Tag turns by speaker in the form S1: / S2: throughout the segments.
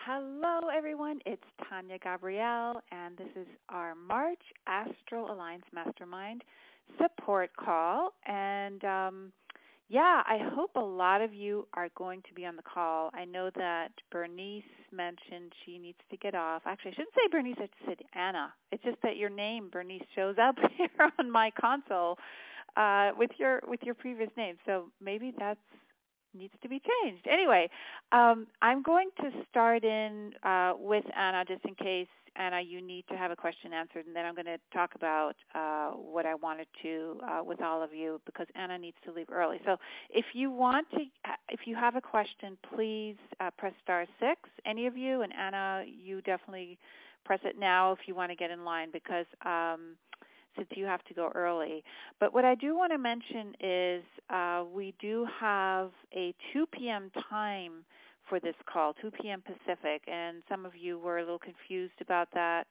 S1: Hello, everyone. It's Tanya Gabrielle, and this is our March Astral Alliance Mastermind support call. And I hope a lot of you are going to be on the call. I know that Bernice mentioned she needs to get off. Actually, I shouldn't say Bernice, I should say Anna. It's just that your name, Bernice, shows up here on my console with your previous name. So maybe that's needs to be changed. Anyway, I'm going to start in with Anna just in case, Anna, you need to have a question answered, and then I'm going to talk about what I wanted to with all of you because Anna needs to leave early. So if you have a question, please press star 6, any of you, and Anna, you definitely press it now if you want to get in line because since you have to go early. But what I do want to mention is we do have a 2 p.m. time for this call, 2 p.m. Pacific, and some of you were a little confused about that.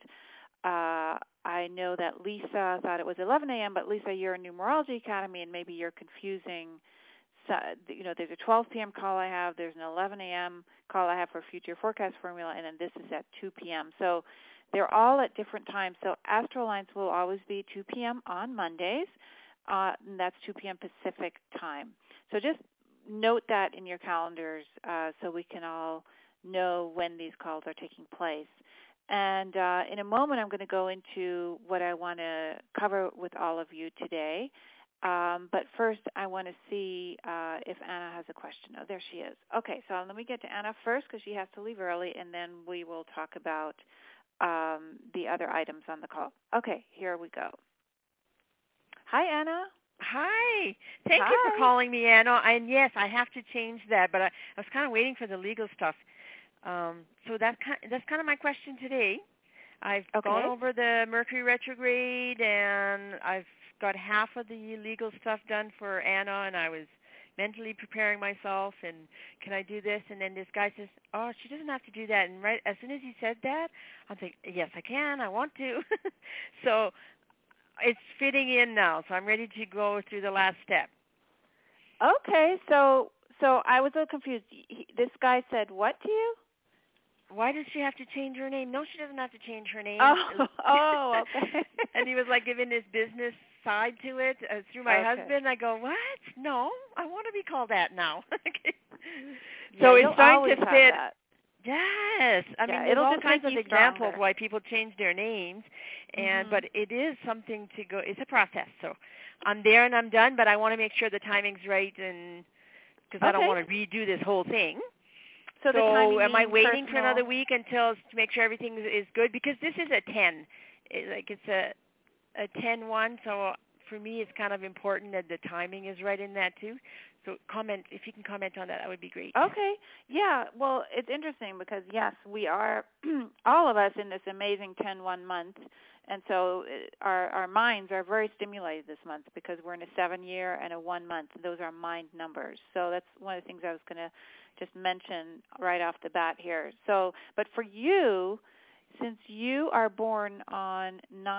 S1: I know that Lisa thought it was 11 a.m., but Lisa, you're in Numerology Academy, and maybe you're confusing. So, there's a 12 p.m. call I have, there's an 11 a.m. call I have for Future Forecast Formula, and then this is at 2 p.m. So they're all at different times. So Astral Alliance will always be 2 p.m. on Mondays, and that's 2 p.m. Pacific time. So just note that in your calendars so we can all know when these calls are taking place. And in a moment, I'm going to go into what I want to cover with all of you today. But first, I want to see if Anna has a question. Oh, there she is. Okay, so let me get to Anna first because she has to leave early, and then we will talk about the other items on the call. Okay, here we go. Hi, Anna.
S2: Hi. Thank
S1: Hi.
S2: you for calling me, Anna. And yes, I have to change that, but I was kind of waiting for the legal stuff. So that's kind of my question today. I've gone over the Mercury retrograde, and I've got half of the legal stuff done for Anna, and I was mentally preparing myself, and can I do this? And then this guy says, oh, she doesn't have to do that. And right as soon as he said that, I'm thinking, yes, I can. I want to. So it's fitting in now, so I'm ready to go through the last step.
S1: Okay, so I was a little confused. This guy said what to you?
S2: Why does she have to change her name? No, she doesn't have to change her name.
S1: Oh, okay.
S2: And he was like giving his business side to it through my husband. I go, what? No, I want to be called that now. So it's starting to fit.
S1: That.
S2: Yes. I mean, there's all kinds of examples why people change their names, and but it is something to go. It's a process. So I'm there and I'm done, but I want to make sure the timing's right, and because I don't want to redo this whole thing. So am I waiting for another week until to make sure everything is good? Because this is a 10. It's a 10-1, so for me it's kind of important that the timing is right in that too. So if you can comment on that, that would be great.
S1: Okay. Yeah, well, it's interesting because, yes, we are, all of us in this amazing 10-1 month, and so our minds are very stimulated this month because we're in a 7-year and a 1 month. Those are mind numbers. So that's one of the things I was going to just mention right off the bat here. So, but for you, since you are born on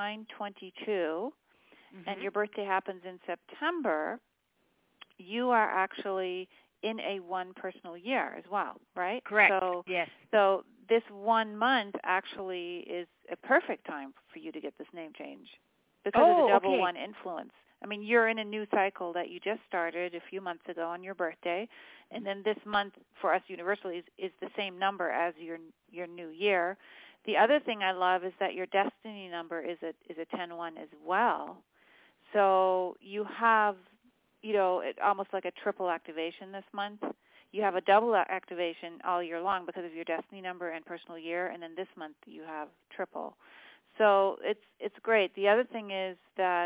S1: 9/22 and your birthday happens in September, you are actually in a 1 personal year as well, right?
S2: Correct.
S1: So,
S2: yes.
S1: So this 1 month actually is a perfect time for you to get this name change because of the double 1 influence. I mean, you're in a new cycle that you just started a few months ago on your birthday, and then this month for us universally is the same number as your new year. The other thing I love is that your destiny number is a 10-1 as well. So you have, almost like a triple activation this month. You have a double activation all year long because of your destiny number and personal year, and then this month you have triple. So it's great. The other thing is that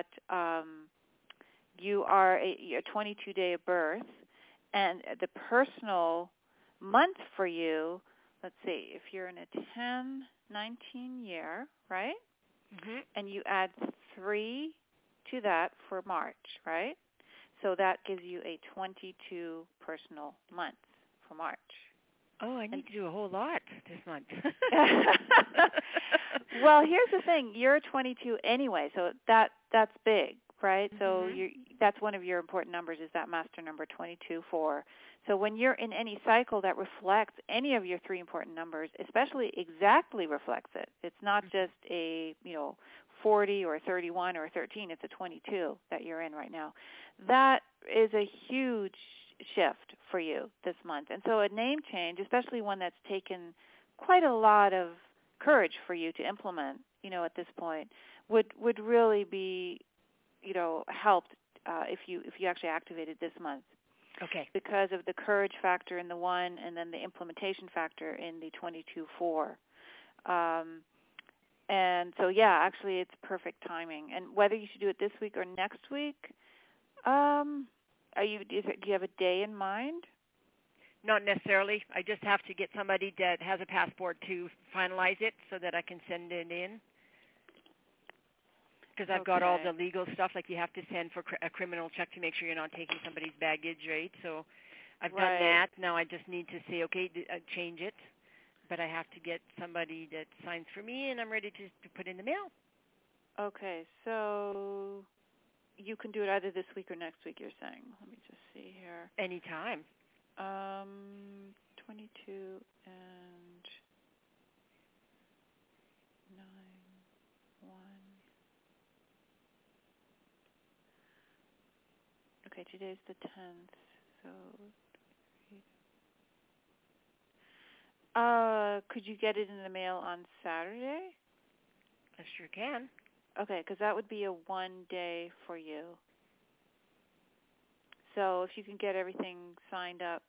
S1: you are a 22-day of birth, and the personal month for you, let's see, if you're in a 10-19 year, right? And you add 3 to that for March, right? So that gives you a 22 personal months for March.
S2: Oh, I need to do a whole lot this month.
S1: Well, here's the thing. You're 22 anyway, so that's big, right? So that's one of your important numbers, is that master number 22-4. So when you're in any cycle that reflects any of your 3 important numbers, especially exactly reflects it. It's not just a, 40 or 31 or 13. It's a 22 that you're in right now. That is a huge shift for you this month. And so a name change, especially one that's taken quite a lot of courage for you to implement, at this point, would really be, helped if you actually activated this month.
S2: Okay.
S1: Because of the courage factor in the 1 and then the implementation factor in the 22-4. And so, yeah, actually it's perfect timing. And whether you should do it this week or next week, do you have a day in mind?
S2: Not necessarily. I just have to get somebody that has a passport to finalize it so that I can send it in. Because I've got all the legal stuff, like you have to send for a criminal check to make sure you're not taking somebody's baggage, right? So I've done that. Now I just need to say, okay, change it. But I have to get somebody that signs for me, and I'm ready to put in the mail. Okay, so you can do it either this week or next week, you're saying. Let me just see here. Anytime. 22 and 9, 1. Okay, today's the 10th, so could you get it in the mail on Saturday? I sure can. Okay, because that would be a 1 day for you. So if you can get everything signed up,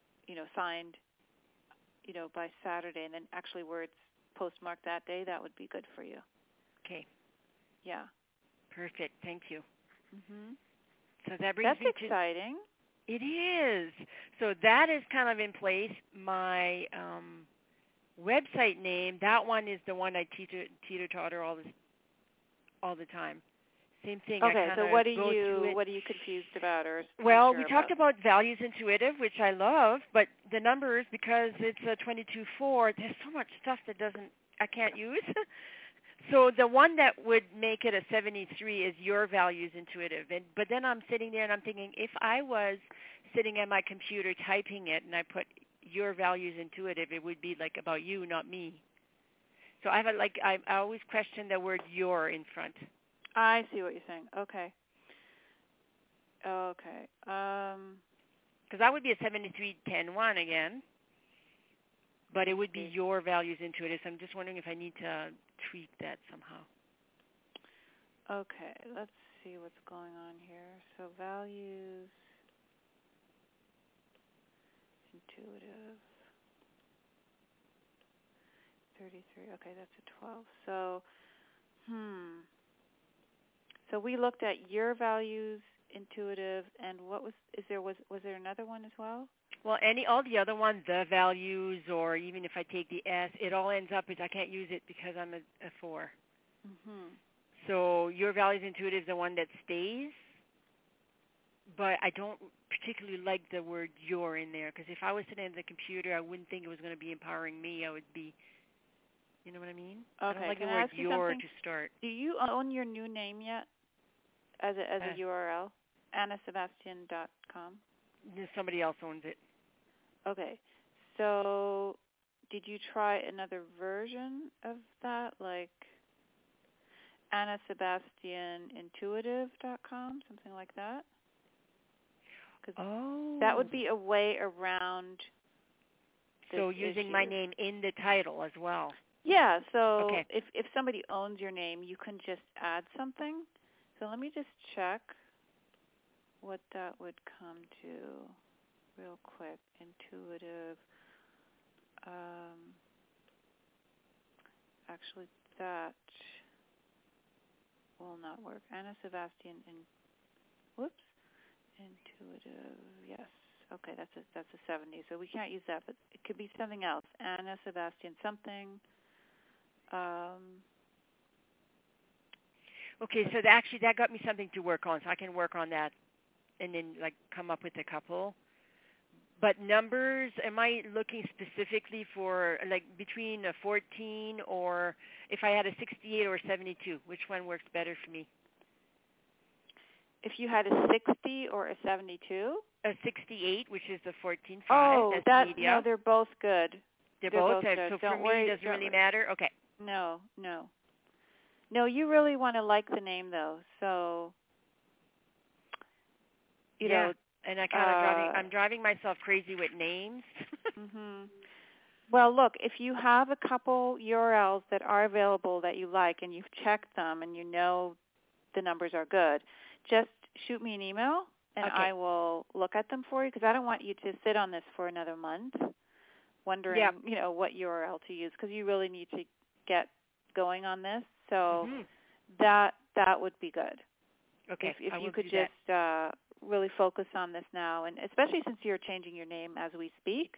S2: by Saturday, and then actually where it's postmarked that day, that would be good for you. Okay. Yeah. Perfect. Thank you. Mhm. So that brings me to... That's exciting. It is. So that is kind of in place. My website name, that one is the one I teeter-totter all the time. Same thing. Okay, so what are you confused about? Well, we talked about Values Intuitive, which I love, but the numbers, because it's a 22-4, there's so much stuff that I can't use. So the one that would make it a 73 is Your Values Intuitive. But then I'm sitting there and I'm thinking, if I was sitting at my computer typing it and I put Your Values Intuitive, it would be like about you, not me. So I always question the word your in front. I see what you're saying. Okay. Because that would be a 73-10-1 again, but it would be Your Values Intuitive. So I'm just wondering if I need to tweak that somehow. Okay, let's see what's going on here. So Values Intuitive 33. Okay, that's a 12. So, So we looked at Your Values Intuitive, and was there another one as well? Well, all the other ones, the values, or even if I take the S, it all ends up as I can't use it because I'm a 4. Mm-hmm. So Your Values Intuitive is the one that stays, but I don't particularly like the word your in there, because if I was sitting at the computer, I wouldn't think it was going to be empowering me. I would be, you know what I mean? Okay. I don't like the word your to start. Do you own your new name yet as a URL? AnnaSebastian.com? Somebody else owns it. Okay. So did you try another version of that, like AnnaSebastianIntuitive.com, something like that? That would be a way around. So using my name in the title as well. Yeah, so if somebody owns your name, you can just add something. So let me just check what that would come to real quick. Intuitive. Actually, that will not work. Anna Sebastian Intuitive. Yes. Okay, that's a 70. So we can't use that, but it could be something else. Anna Sebastian something. Okay, so that got me something to work on. So I can work on that, and then come up with a couple. But numbers, am I looking specifically for between a 14 or if I had a 68 or 72? Which one works better for me?
S1: if you had a 60 or a 72.
S2: A 68, which is the 14.5.
S1: Oh,
S2: that's media.
S1: No, they're both good.
S2: They're both
S1: good.
S2: So
S1: don't
S2: for
S1: worry,
S2: me, it doesn't really matter? Okay.
S1: No. No, you really want to like the name, though. So, you know.
S2: And I'm driving myself crazy with names.
S1: Mhm. Well, look, if you have a couple URLs that are available that you like and you've checked them and you know the numbers are good, just shoot me an email and I will look at them for you, because I don't want you to sit on this for another month wondering, what URL to use, because you really need to get going on this. So that would be good.
S2: Okay.
S1: If you could just really focus on this now, and especially since you're changing your name as we speak,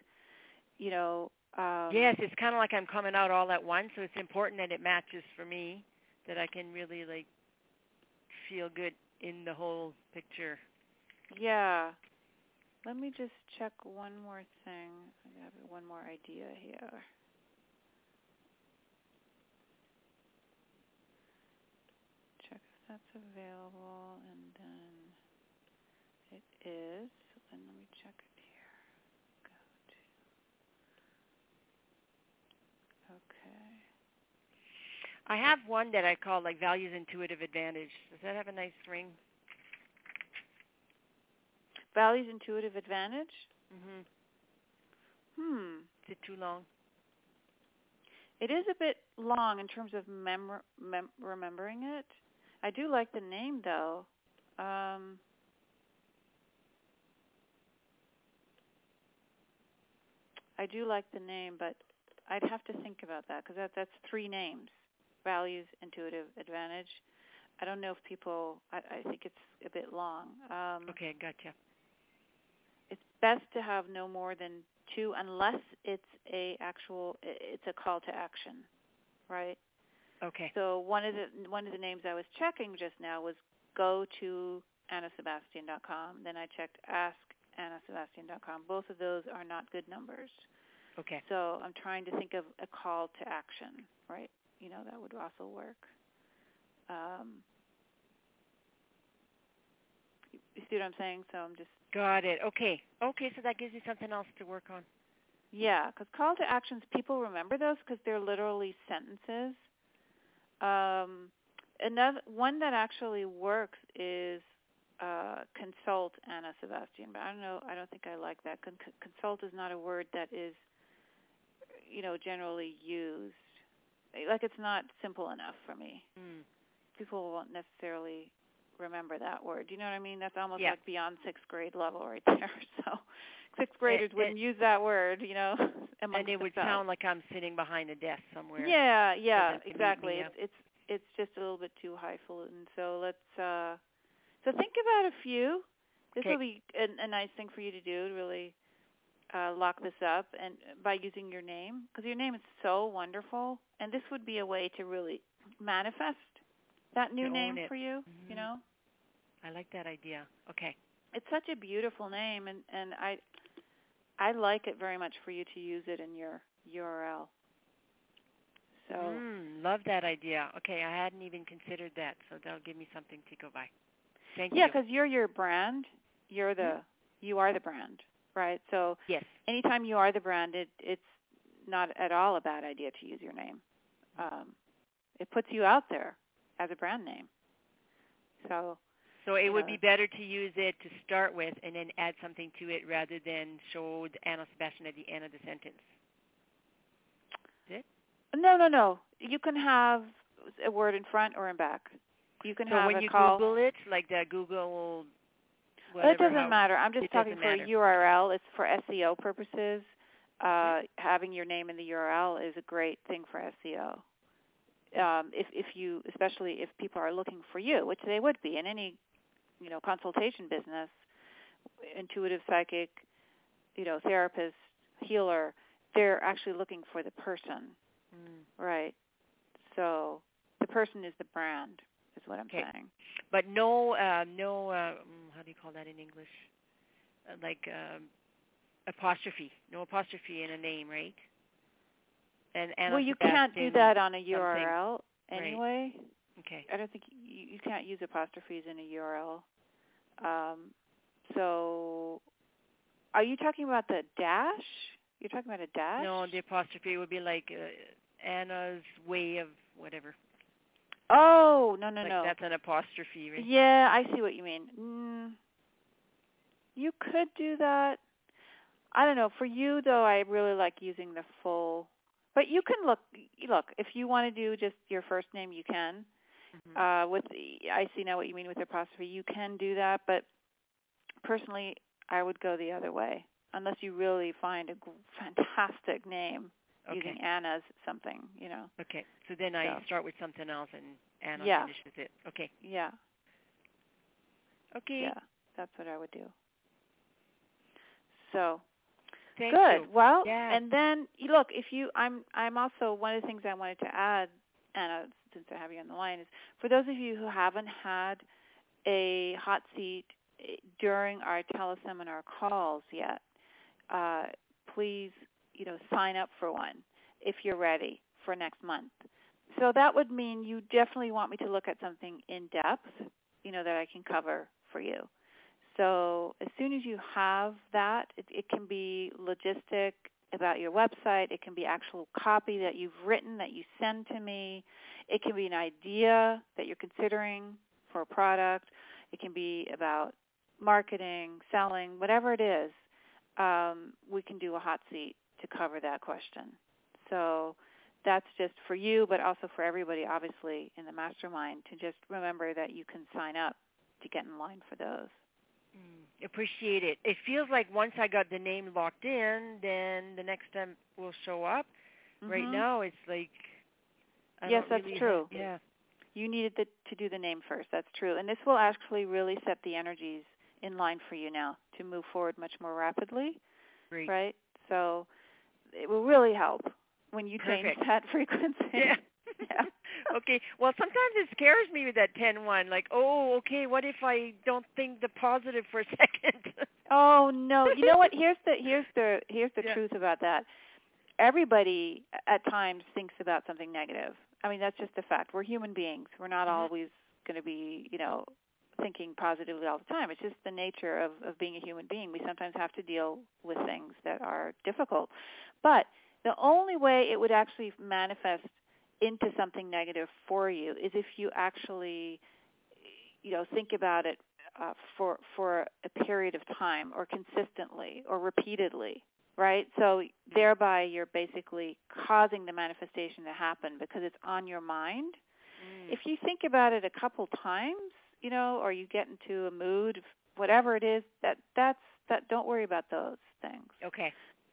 S2: yes, it's kind of like I'm coming out all at once, so it's important that it matches for me, that I can really feel good in the whole picture.
S1: Yeah. Let me just check one more thing. I have one more idea here. Check if that's available, and then it is. And let me check it here. Go to. Okay.
S2: I have one that I call Values Intuitive Advantage. Does that have a nice ring?
S1: Values Intuitive Advantage?
S2: Is it too long?
S1: It is a bit long in terms of remembering it. I do like the name, though. I do like the name, but I'd have to think about that, because that's 3 names. Values Intuitive Advantage. I don't know if people, I think it's a bit long.
S2: Okay, gotcha.
S1: It's best to have no more than 2, unless it's a call to action, right?
S2: Okay.
S1: So one of the names I was checking just now was go to AnnaSebastian.com. Then I checked askAnnaSebastian.com. Both of those are not good numbers.
S2: Okay.
S1: So I'm trying to think of a call to action, right? That would also work. You see what I'm saying? So I'm just...
S2: Got it. Okay, so that gives you something else to work on.
S1: Yeah, because call to actions, people remember those because they're literally sentences. Another one that actually works is consult Anna Sebastian, but I don't think I like that. Consult is not a word that is, generally used. It's not simple enough for me. People won't necessarily remember that word. Do you know what I mean? That's almost like beyond 6th grade level right there. So 6th graders wouldn't use that word,
S2: and it would sound like I'm sitting behind a desk somewhere.
S1: Yeah, exactly. It's just a little bit too highfalutin. So let's think about a few. This will be a nice thing for you to do, to really lock this up, and by using your name, because your name is so wonderful, and this would be a way to really manifest that new name for you.
S2: I like that idea. Okay.
S1: It's such a beautiful name, and I like it very much for you to use it in your URL. So
S2: love that idea. Okay, I hadn't even considered that, so that'll give me something to go by. Thank you.
S1: Yeah, because you're your brand. You are the brand, right? So
S2: yes,
S1: anytime you are the brand, it's not at all a bad idea to use your name. It puts you out there as a brand name. So
S2: it would be better to use it to start with and then add something to it rather than show Anna Sebastian at the end of the sentence. Is it?
S1: No. You can have a word in front or in back. You can have
S2: when you
S1: call.
S2: Google it, like the Google
S1: Whatever, it doesn't matter. I'm just talking for a URL. It's for SEO purposes. Having your name in the URL is a great thing for SEO. Especially if people are looking for you, which they would be in any, consultation business, intuitive psychic, therapist, healer, they're actually looking for the person, right? So the person is the brand, is what I'm saying.
S2: But no, how do you call that in English? Apostrophe. No apostrophe in a name, right? And
S1: you can't do that on a URL anyway.
S2: Right. Okay.
S1: I don't think you can't use apostrophes in a URL. So are you talking about the dash? You're talking about a dash?
S2: No, the apostrophe would be like Anna's way of whatever.
S1: Oh, no.
S2: That's an apostrophe, right?
S1: Yeah, I see what you mean. You could do that. I don't know. For you, though, I really like using the full. But you can look, if you want to do just your first name, you can. I see now what you mean with apostrophe. You can do that, but personally, I would go the other way, unless you really find a fantastic name using Anna's something,
S2: Okay, so then I start with something else and Anna finishes it. Okay.
S1: Yeah.
S2: Okay.
S1: Yeah, that's what I would do. So,
S2: Thank
S1: good.
S2: You.
S1: Well, and then look, I'm also, one of the things I wanted to add, Anna, since I have you on the line, is for those of you who haven't had a hot seat during our teleseminar calls yet, please, sign up for one if you're ready for next month. So that would mean you definitely want me to look at something in depth, that I can cover for you. So as soon as you have that, it can be logistic about your website. It can be actual copy that you've written that you send to me. It can be an idea that you're considering for a product. It can be about marketing, selling, whatever it is. We can do a hot seat to cover that question. So that's just for you, but also for everybody, obviously, in the mastermind, to just remember that you can sign up to get in line for those.
S2: Appreciate it. It feels like once I got the name locked in, then the next time will show up. Right now, it's like
S1: yes, that's true. Yeah, you needed to do the name first. That's true, and this will actually really set the energies in line for you now to move forward much more rapidly.
S2: Great.
S1: Right? So it will really help when you change that frequency.
S2: Yeah. Okay. Well, sometimes it scares me with that 10-1. Like, okay, what if I don't think the positive for a second?
S1: Oh no! You know what? Here's the truth about that. Everybody at times thinks about something negative. I mean, that's just a fact. We're human beings. We're not always going to be, thinking positively all the time. It's just the nature of being a human being. We sometimes have to deal with things that are difficult. But the only way it would actually manifest into something negative for you is if you actually, think about it for a period of time, or consistently, or repeatedly, right? So thereby you're basically causing the manifestation to happen because it's on your mind. If you think about it a couple times, or you get into a mood, whatever it is, that don't worry about those things.
S2: Okay.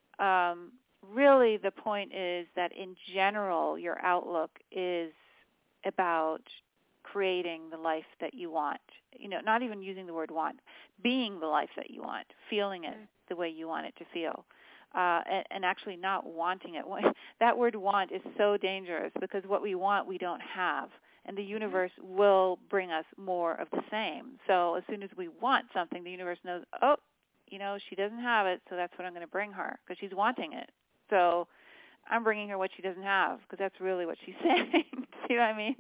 S1: Really, the point is that in general, your outlook is about creating the life that you want. Not even using the word want, being the life that you want, feeling it the way you want it to feel, and actually not wanting it. That word want is so dangerous because what we want, we don't have. And the universe will bring us more of the same. So as soon as we want something, the universe knows, she doesn't have it, so that's what I'm going to bring her because she's wanting it. So I'm bringing her what she doesn't have because that's really what she's saying. See what I mean?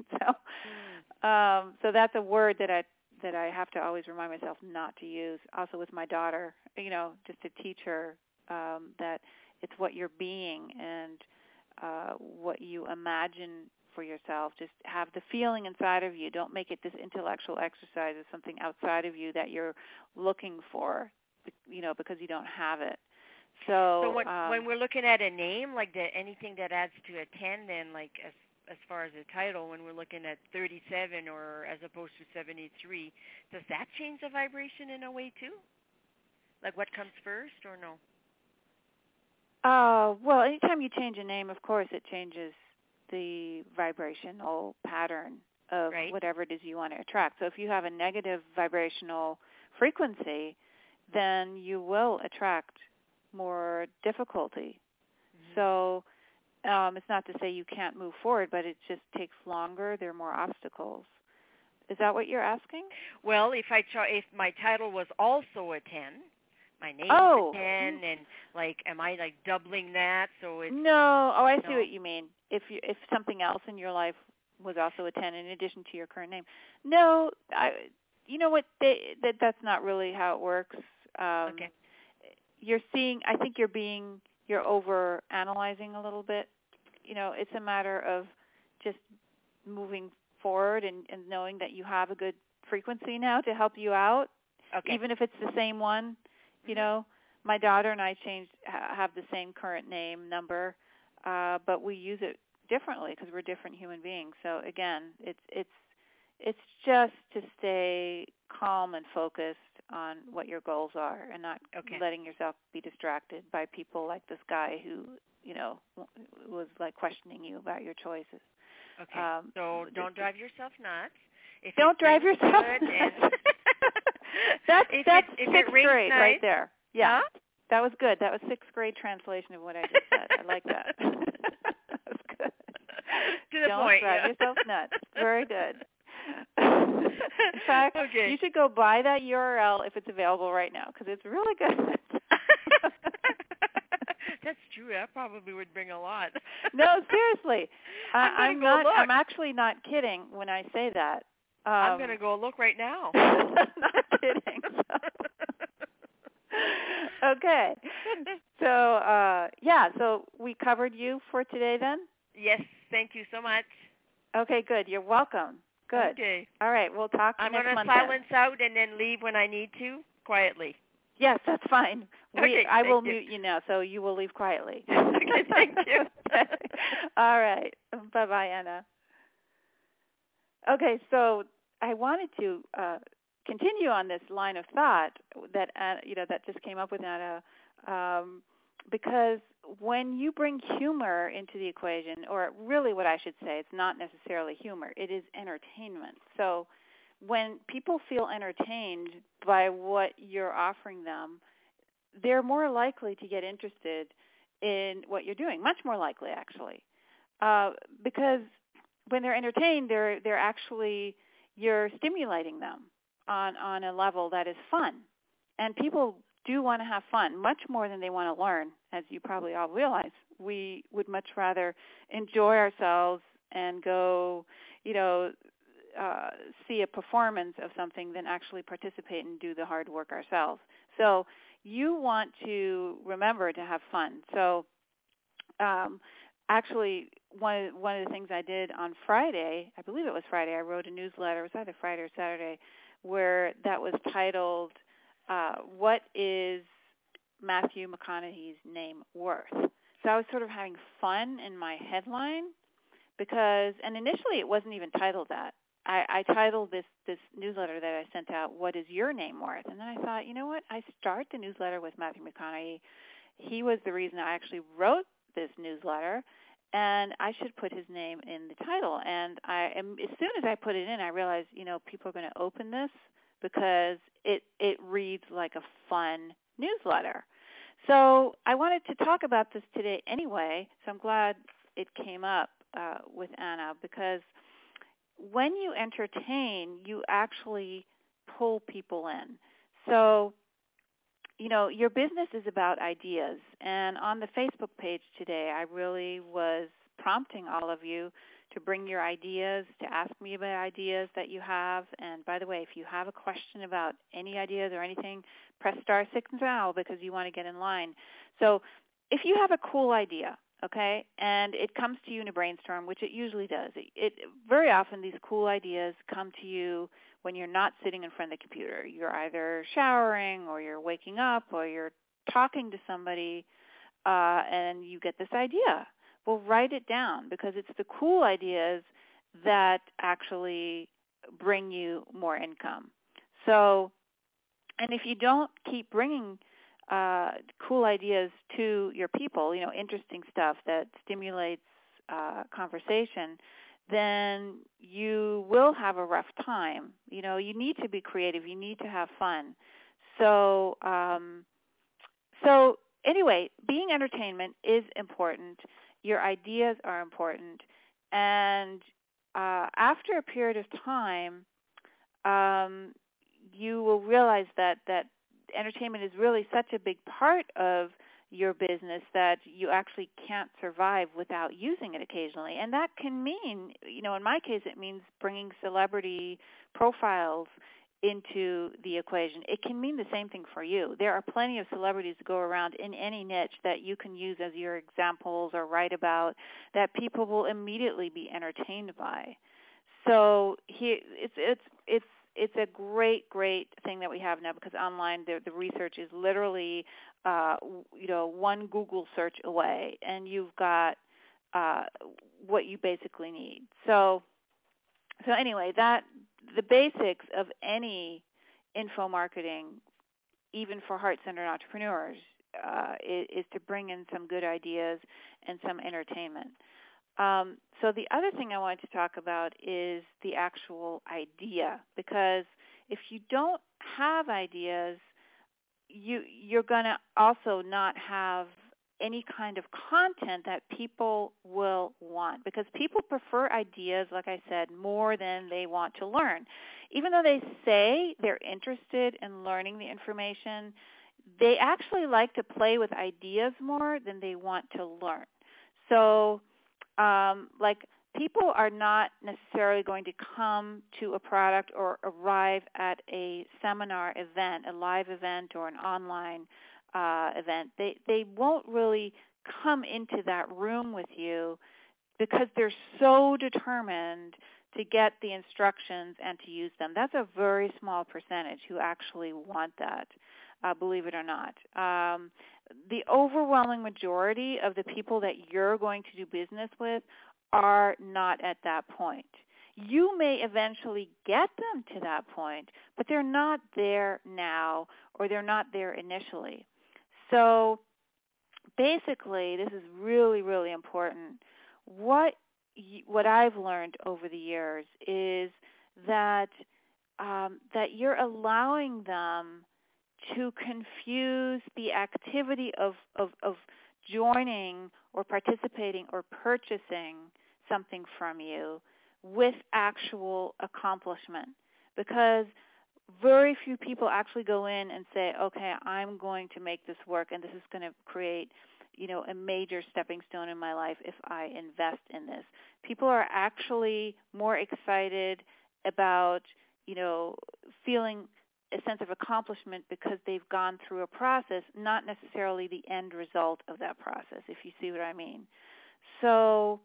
S1: So that's a word that I have to always remind myself not to use. Also with my daughter, just to teach her that it's what you're being and what you imagine for yourself. Just have the feeling inside of you. Don't make it this intellectual exercise of something outside of you that you're looking for, because you don't have it. So
S2: when we're looking at a name, like anything that adds to a 10, then like as far as the title, when we're looking at 37 or as opposed to 73, does that change the vibration in a way too? Like what comes first or no?
S1: Well, anytime you change a name, of course, it changes the vibrational pattern of whatever it is you want to attract. So if you have a negative vibrational frequency, then you will attract more difficulty. So it's not to say you can't move forward, but it just takes longer. There are more obstacles. Is that what you're asking?
S2: Well, if my title was also a 10, my name's a 10, and am I doubling that? So it's
S1: I see what you mean. If something else in your life was also a 10 in addition to your current name, no, you know what? That's not really how it works.
S2: Okay.
S1: I think you're over analyzing a little bit. You know, it's a matter of just moving forward and knowing that you have a good frequency now to help you out, even if it's the same one. You know, my daughter and I have the same current name number, but we use it differently because we're different human beings. So again, it's just to stay calm and focused on what your goals are, and not letting yourself be distracted by people like this guy who, you know, was like questioning you about your choices.
S2: Okay. So don't drive yourself nuts.
S1: Don't drive yourself nuts. That's sixth grade
S2: nice,
S1: right there. Yeah.
S2: Huh?
S1: That was good. That was sixth grade translation of what I just said. I like that. That was good.
S2: To the
S1: Don't
S2: point,
S1: drive yourself nuts. Very good. In fact, you should go buy that URL if it's available right now, because it's really good.
S2: That's true. That probably would bring a lot.
S1: No, seriously.
S2: I'm
S1: actually not kidding when I say that.
S2: I'm going to go look right now.
S1: Not kidding. Okay. So, so we covered you for today then?
S2: Yes, thank you so much.
S1: Okay, good. You're welcome. Good.
S2: Okay.
S1: All right, we'll talk next month.
S2: I'm going to silence out and then leave when I need to, quietly.
S1: Yes, that's fine. I will mute you now, so you will leave quietly.
S2: Okay, thank you.
S1: All right. Bye-bye, Anna. Okay, so I wanted to continue on this line of thought that that just came up with Anna, because when you bring humor into the equation, or really what I should say, it's not necessarily humor, it is entertainment. So when people feel entertained by what you're offering them, they're more likely to get interested in what you're doing, much more likely actually, because when they're entertained, they're actually, you're stimulating them on a level that is fun. And people do want to have fun, much more than they want to learn, as you probably all realize. We would much rather enjoy ourselves and go, see a performance of something than actually participate and do the hard work ourselves. So you want to remember to have fun. So actually, one of the things I did on Friday, I believe it was Friday, I wrote a newsletter, it was either Friday or Saturday, where that was titled, What is Matthew McConaughey's Name Worth? So I was sort of having fun in my headline because, and initially it wasn't even titled that. I titled this newsletter that I sent out, What is Your Name Worth? And then I thought, you know what, I start the newsletter with Matthew McConaughey. He was the reason I actually wrote this newsletter, and I should put his name in the title. And as soon as I put it in, I realized, people are going to open this because it reads like a fun newsletter. So I wanted to talk about this today anyway, so I'm glad it came up with Anna, because when you entertain, you actually pull people in. So, your business is about ideas. And on the Facebook page today, I really was prompting all of you to bring your ideas, to ask me about ideas that you have. And by the way, if you have a question about any ideas or anything, press *6 now because you want to get in line. So if you have a cool idea, okay, and it comes to you in a brainstorm, which it usually does, very often these cool ideas come to you when you're not sitting in front of the computer. You're either showering or you're waking up or you're talking to somebody and you get this idea. Well, write it down because it's the cool ideas that actually bring you more income. So, and if you don't keep bringing cool ideas to your people, interesting stuff that stimulates conversation, then you will have a rough time. You need to be creative. You need to have fun. So, anyway, being entertainment is important. Your ideas are important. And after a period of time, you will realize that entertainment is really such a big part of your business that you actually can't survive without using it occasionally. And that can mean, in my case, it means bringing celebrity profiles into the equation. It can mean the same thing for you. There are plenty of celebrities that go around in any niche that you can use as your examples or write about that people will immediately be entertained by. So here, it's a great thing that we have now, because online the research is literally one Google search away, and you've got what you basically need. So anyway, that the basics of any info marketing, even for heart-centered entrepreneurs, is to bring in some good ideas and some entertainment. So the other thing I wanted to talk about is the actual idea, because if you don't have ideas, you're going to also not have any kind of content that people will want, because people prefer ideas, like I said, more than they want to learn. Even though they say they're interested in learning the information, they actually like to play with ideas more than they want to learn. So people are not necessarily going to come to a product or arrive at a seminar event, a live event or an online event. They won't really come into that room with you because they're so determined to get the instructions and to use them. That's a very small percentage who actually want that, believe it or not. The overwhelming majority of the people that you're going to do business with are not at that point. You may eventually get them to that point, but they're not there now, or they're not there initially. So basically, this is really, really important. What I've learned over the years is that you're allowing them to confuse the activity of joining or participating or purchasing something from you with actual accomplishment, because very few people actually go in and say, okay, I'm going to make this work, and this is going to create, a major stepping stone in my life if I invest in this. People are actually more excited about, feeling a sense of accomplishment because they've gone through a process, not necessarily the end result of that process, if you see what I mean. So,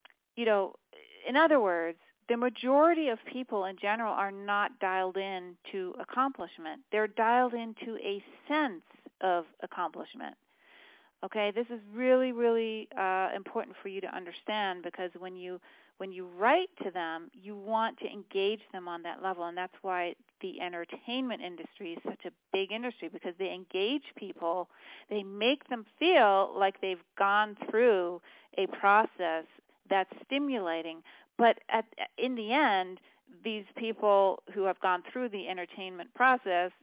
S1: in other words, the majority of people in general are not dialed in to accomplishment. They're dialed into a sense of accomplishment. Okay, this is really, really important for you to understand, because when you write to them, you want to engage them on that level, and that's why the entertainment industry is such a big industry, because they engage people. They make them feel like they've gone through a process that's stimulating. But in the end, these people who have gone through the entertainment process,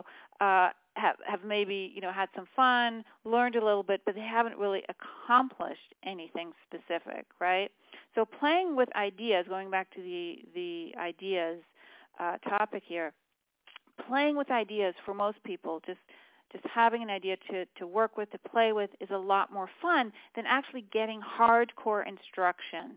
S1: have maybe, had some fun, learned a little bit, but they haven't really accomplished anything specific, right? So playing with ideas, going back to the ideas topic here, playing with ideas for most people, just having an idea to work with, to play with, is a lot more fun than actually getting hardcore instruction.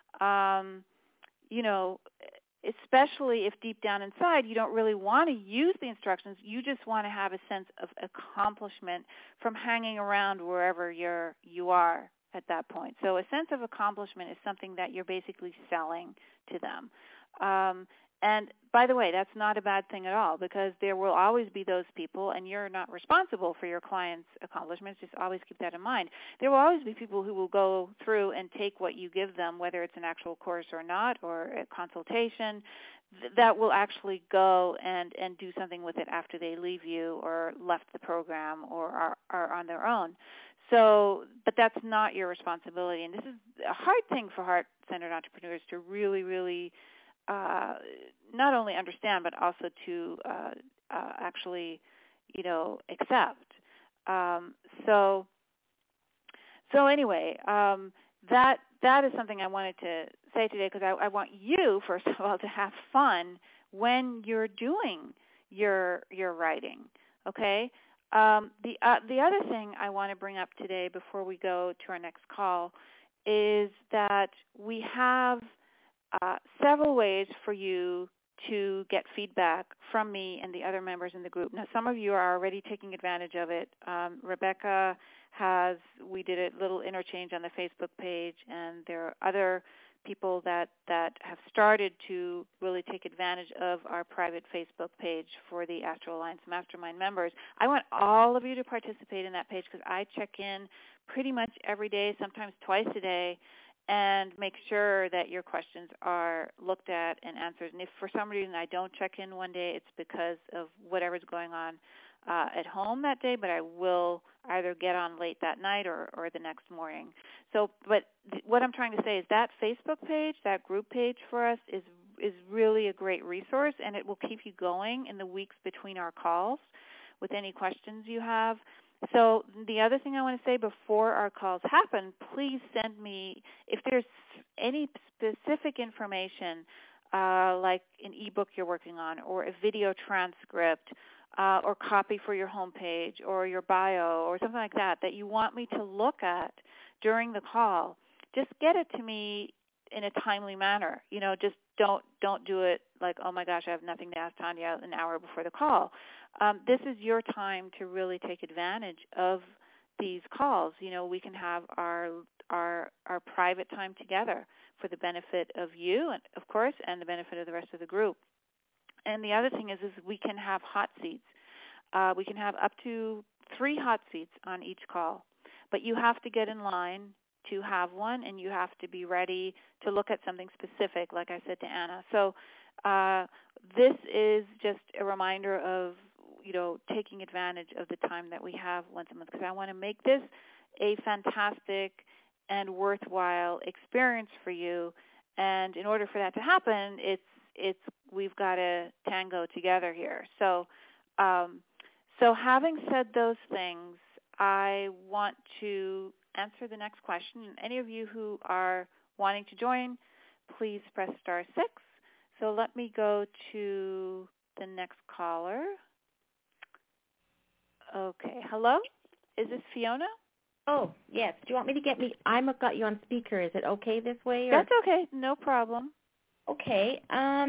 S1: Especially if deep down inside you don't really want to use the instructions, you just want to have a sense of accomplishment from hanging around wherever you are at that point. So a sense of accomplishment is something that you're basically selling to them. And by the way, that's not a bad thing at all, because there will always be those people, and you're not responsible for your clients' accomplishments. Just always keep that in mind. There will always be people who will go through and take what you give them, whether it's an actual course or not, or a consultation, that will actually go and do something with it after they leave you or left the program or are on their own. So, but that's not your responsibility. And this is a hard thing for heart-centered entrepreneurs to really, really not only understand, but also to actually, accept. So anyway, that is something I wanted to say today, because I want you, first of all, to have fun when you're doing your writing. Okay. The other thing I want to bring up today before we go to our next call is that we have several ways for you to get feedback from me and the other members in the group. Now, some of you are already taking advantage of it. Rebecca we did a little interchange on the Facebook page, and there are other people that have started to really take advantage of our private Facebook page for the Astral Alliance Mastermind members. I want all of you to participate in that page because I check in pretty much every day, sometimes twice a day, and make sure that your questions are looked at and answered. And if for some reason I don't check in one day, it's because of whatever's going on at home that day, but I will either get on late that night or the next morning. So, but what I'm trying to say is that Facebook page, that group page for us is really a great resource, and it will keep you going in the weeks between our calls with any questions you have. So the other thing I want to say before our calls happen, please send me, if there's any specific information, like an ebook you're working on or a video transcript or copy for your homepage or your bio or something like that you want me to look at during the call, just get it to me in a timely manner. Just don't do it like, oh my gosh, I have nothing to ask Tanya an hour before the call. This is your time to really take advantage of these calls. We can have our private time together for the benefit of you, and of course, and the benefit of the rest of the group. And the other thing is we can have hot seats. We can have up to 3 hot seats on each call, but you have to get in line to have one, and you have to be ready to look at something specific, like I said to Anna. So this is just a reminder of taking advantage of the time that we have once a month, because I want to make this a fantastic and worthwhile experience for you. And in order for that to happen, we've got to tango together here. So having said those things, I want to answer the next question. Any of you who are wanting to join, please press *6. So let me go to the next caller. Okay. Hello? Is this Fiona?
S3: Oh, yes. Do you want me to I've got you on speaker. Is it okay this way? Or?
S1: That's okay. No problem.
S3: Okay.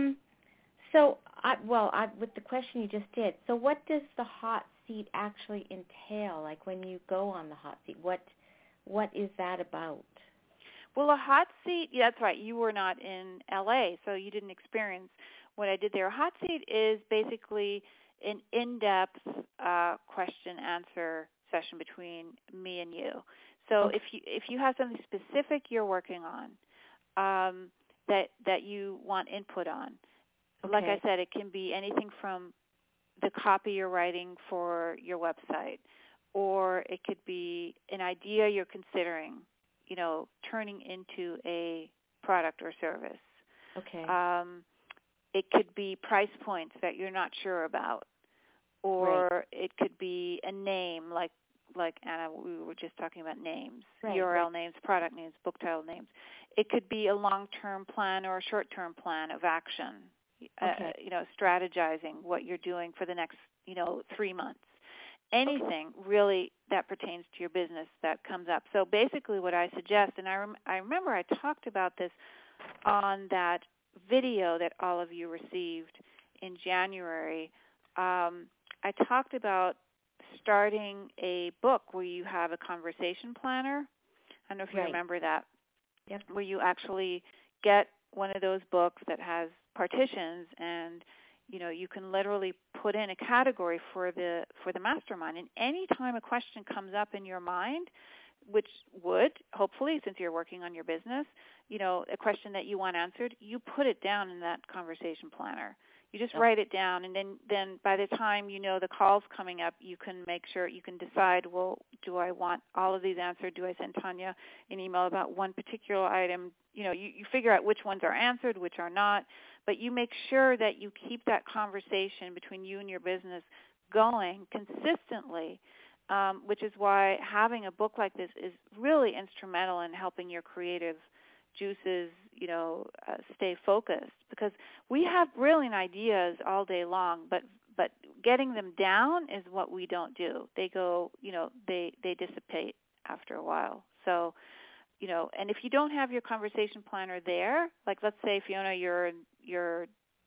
S3: With the question you just did, so what does the hot seat actually entail? Like when you go on the hot seat, what is that about?
S1: Well, a hot seat, yeah, that's right. You were not in LA, so you didn't experience what I did there. A hot seat is basically an in-depth question-answer session between me and you. So
S3: okay.
S1: if you have something specific you're working on that you want input on,
S3: okay.
S1: like I said, it can be anything from the copy you're writing for your website, or it could be an idea you're considering, turning into a product or service.
S3: Okay.
S1: It could be price points that you're not sure about, or
S3: right.
S1: it could be a name, like Anna, we were just talking about names,
S3: right,
S1: URL
S3: right.
S1: names, product names, book title names. It could be a long-term plan or a short-term plan of action,
S3: okay.
S1: strategizing what you're doing for the next, 3 months. Anything really that pertains to your business that comes up. So basically what I suggest, and I remember I talked about this on that video that all of you received in January. I talked about starting a book where you have a conversation planner. I don't know if you
S3: right.
S1: remember that.
S3: Yep.
S1: Where you actually get one of those books that has partitions, and you can literally put in a category for the mastermind. And any time a question comes up in your mind, which would, hopefully, since you're working on your business, a question that you want answered, you put it down in that conversation planner. You just write it down, and then by the time the call's coming up, you can make sure, you can decide, well, do I want all of these answered? Do I send Tanya an email about one particular item? You figure out which ones are answered, which are not, but you make sure that you keep that conversation between you and your business going consistently, which is why having a book like this is really instrumental in helping your creative juices, stay focused, because we have brilliant ideas all day long, but getting them down is what we don't do. They go, they dissipate after a while. So, and if you don't have your conversation planner there, like let's say, Fiona, you're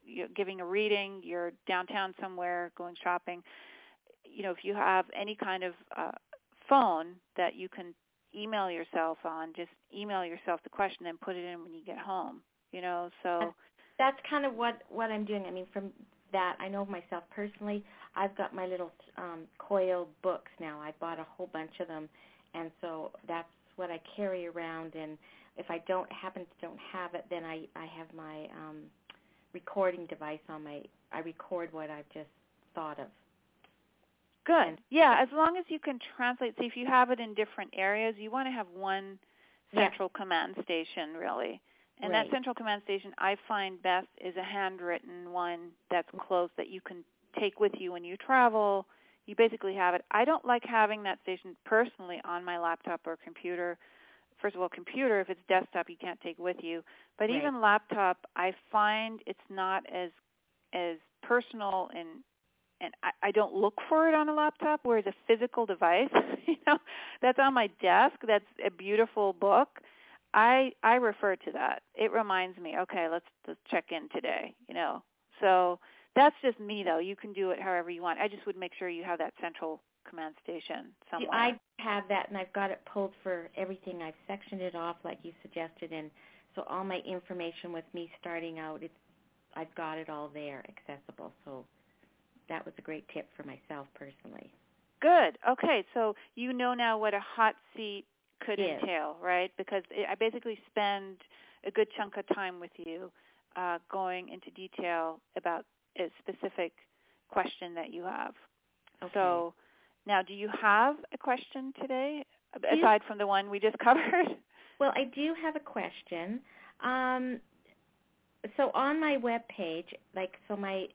S1: you're giving a reading, you're downtown somewhere, going shopping, if you have any kind of phone that you can email yourself on, just email yourself the question and put it in when you get home, so.
S3: That's kind of what I'm doing. I mean, from that, I know myself personally, I've got my little coiled books now. I bought a whole bunch of them, and so that's what I carry around. And if I don't have it, then I have my recording device on I record what I've just thought of.
S1: Good. Yeah, as long as you can translate. See, if you have it in different areas, you want to have one central command station, really. And that central command station I find best is a handwritten one that's close that you can take with you when you travel. You basically have it. I don't like having that station personally on my laptop or computer. First of all, computer, if it's desktop, you can't take with you. But even laptop, I find it's not as personal, and I don't look for it on a laptop, whereas a physical device, that's on my desk, that's a beautiful book. I refer to that. It reminds me, okay, let's check in today, So that's just me, though. You can do it however you want. I just would make sure you have that central command station somewhere.
S3: I have that, and I've got it pulled for everything. I've sectioned it off like you suggested, and so all my information with me starting out, I've got it all there accessible. So that was a great tip for myself personally.
S1: Good. Okay, so you know now what a hot seat could entail, right? Because I basically spend a good chunk of time with you going into detail about a specific question that you have. Okay. So now, do you have a question today, aside from the one we just covered?
S3: Well, I do have a question. So on my web page, my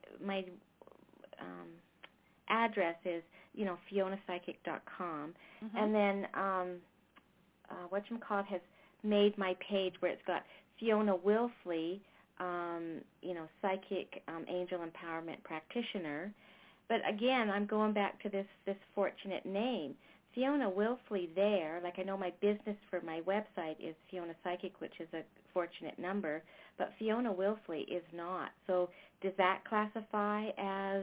S3: address is, FionaPsychic.com, and then whatchamacallit has made my page where it's got Fiona Wilfley, psychic angel empowerment practitioner. But again, I'm going back to this fortunate name. Fiona Wilfley there, I know my business for my website is Fiona Psychic, which is a fortunate number, but Fiona Wilfley is not. So does that classify as...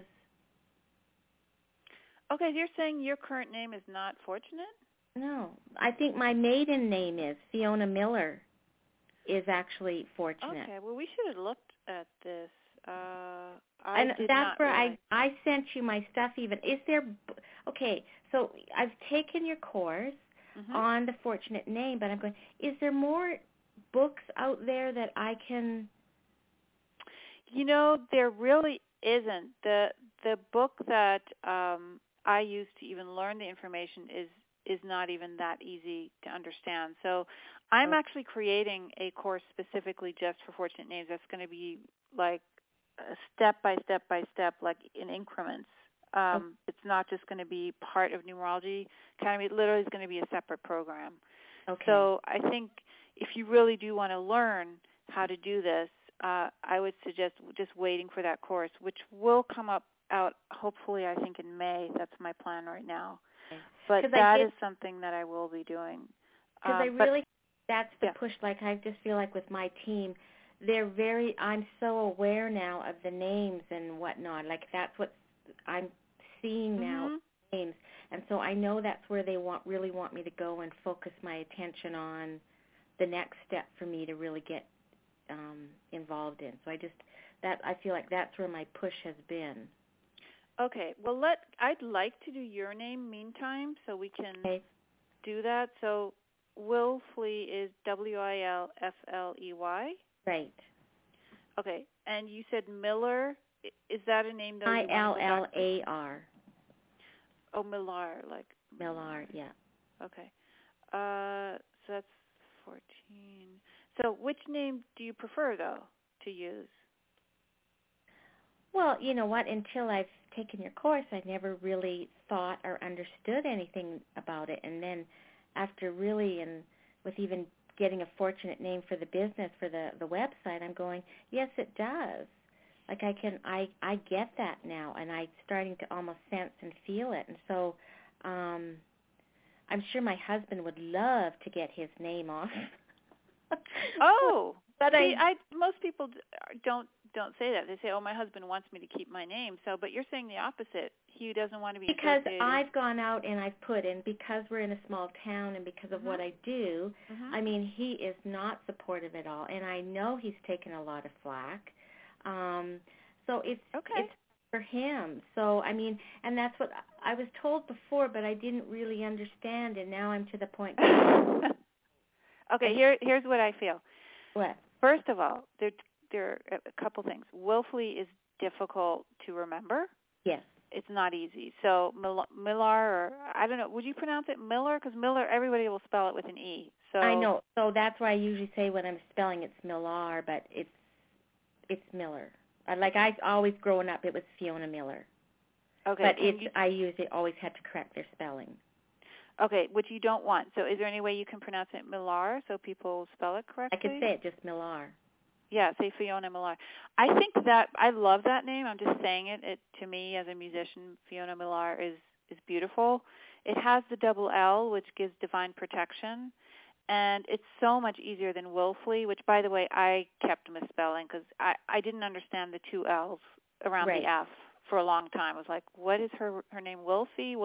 S1: Okay, you're saying your current name is not fortunate?
S3: No. I think my maiden name is Fiona Miller is actually fortunate.
S1: Okay, well, we should have looked at this.
S3: I sent you my stuff even. Is there... Okay, so I've taken your course on the fortunate name, but I'm going, is there more books out there that I can...
S1: There really isn't. The book that I use to even learn the information is not even that easy to understand. So I'm actually creating a course specifically just for fortunate names. That's going to be like a step by step by step, like in increments. It's not just going to be part of Numerology Academy. It literally is going to be a separate program. Okay. So I think if you really do want to learn how to do this, I would suggest just waiting for that course, which will come out hopefully, I think, in May. That's my plan right now. Okay. But that is something that I will be doing.
S3: Because that's the push. I just feel like with my team, I'm so aware now of the names and whatnot. That's what I'm seeing now, names. And so I know that's where they really want me to go and focus my attention on the next step for me to really get involved in. So I feel like that's where my push has been.
S1: Okay. Well, I'd like to do your name meantime, so we can do that. So Wilfley is Wilfley.
S3: Right.
S1: Okay. And you said Miller. Is that a name that
S3: Millar?
S1: Oh, Millar,
S3: Millar, yeah.
S1: Okay. So that's 14. So which name do you prefer, though, to use?
S3: Well, you know what? Until I've taken your course, I never really thought or understood anything about it. And then after really, and with even getting a fortunate name for the business, for the website, I'm going, yes, it does. I get that now, and I'm starting to almost sense and feel it. And so I'm sure my husband would love to get his name off.
S1: Oh, but most people don't don't say that. They say, "Oh, my husband wants me to keep my name." So, but you're saying the opposite. He doesn't want to be
S3: because
S1: associated.
S3: I've gone out and I've put in, because we're in a small town and because of what I do. I mean, he is not supportive at all, and I know he's taken a lot of flack. So it's for him. So I mean, and that's what I was told before, but I didn't really understand, and now I'm to the point.
S1: Okay, here's what I feel.
S3: What?
S1: First of all, there are a couple things. Willfully is difficult to remember.
S3: Yes.
S1: It's not easy. So Millar, or I don't know, would you pronounce it Miller? Because Miller, everybody will spell it with an E. So
S3: I know. So that's why I usually say when I'm spelling it's Millar, but it's Miller. Like I've always grown up, it was Fiona Miller.
S1: Okay.
S3: But I usually always had to correct their spelling.
S1: Okay, which you don't want. So is there any way you can pronounce it Millar so people spell it correctly?
S3: I could say it just Millar.
S1: Yeah, say Fiona Millar. I think that I love that name. I'm just saying it to me as a musician, Fiona Millar is beautiful. It has the double L, which gives divine protection, and it's so much easier than willfully, which, by the way, I kept misspelling because I didn't understand the two L's around the F for a long time. I was like, what is her name? Willfully?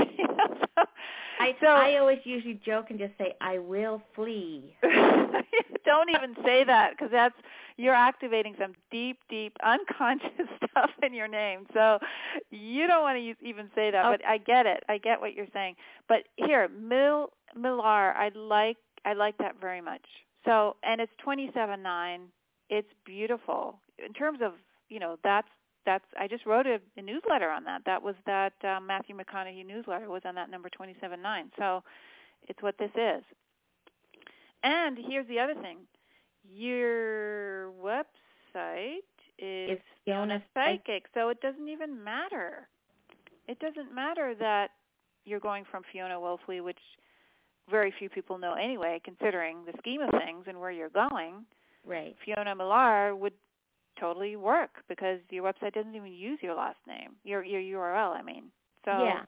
S3: I always usually joke and just say, I will flee.
S1: Don't even say that, because you're activating some deep, deep unconscious stuff in your name. So you don't want to even say that, but I get it. I get what you're saying. But here, Millar, I like that very much. So, and it's 27.9. It's beautiful. In terms of, that's I just wrote a newsletter on that. That was that Matthew McConaughey newsletter was on that number 27.9. So it's what this is. And here's the other thing. Your website is Fiona Psychic, so it doesn't even matter. It doesn't matter that you're going from Fiona Willfully, which very few people know anyway, considering the scheme of things and where you're going.
S3: Right.
S1: Fiona Millar would totally work because your website doesn't even use your last name, your URL, I mean. So
S3: yeah.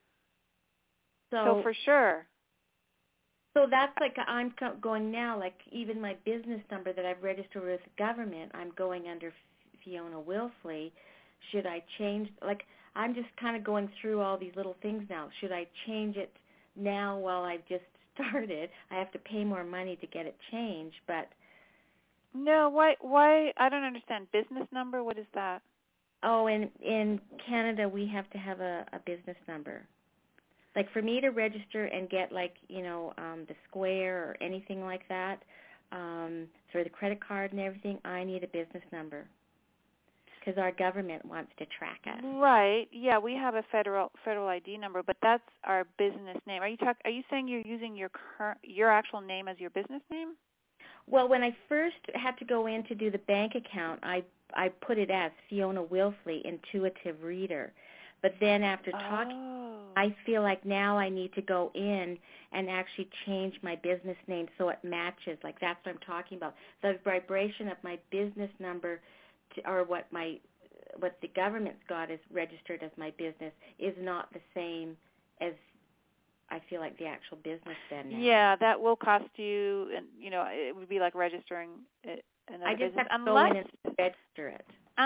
S1: So for sure.
S3: So that's like I'm going now, like even my business number that I've registered with the government, I'm going under Fiona Willfully. Should I change, like I'm just kind of going through all these little things now. Should I change it now while I've just started? I have to pay more money to get it changed, but...
S1: No, why? I don't understand. Business number, what is that?
S3: Oh, in Canada we have to have a business number. Like for me to register and get like, the Square or anything like that, for the credit card and everything, I need a business number because our government wants to track us.
S1: Right. Yeah, we have a federal ID number, but that's our business name. Are you saying you're using your actual name as your business name?
S3: Well, when I first had to go in to do the bank account, I put it as Fiona Willfully, Intuitive Reader. But then after talking, I feel like now I need to go in and actually change my business name so it matches. Like that's what I'm talking about. The vibration of my business number, or what the government's got is registered as my business, is not the same as I feel like the actual business then. Now.
S1: Yeah, that will cost you, and it would be like registering another
S3: I just
S1: business.
S3: have to go in and register it.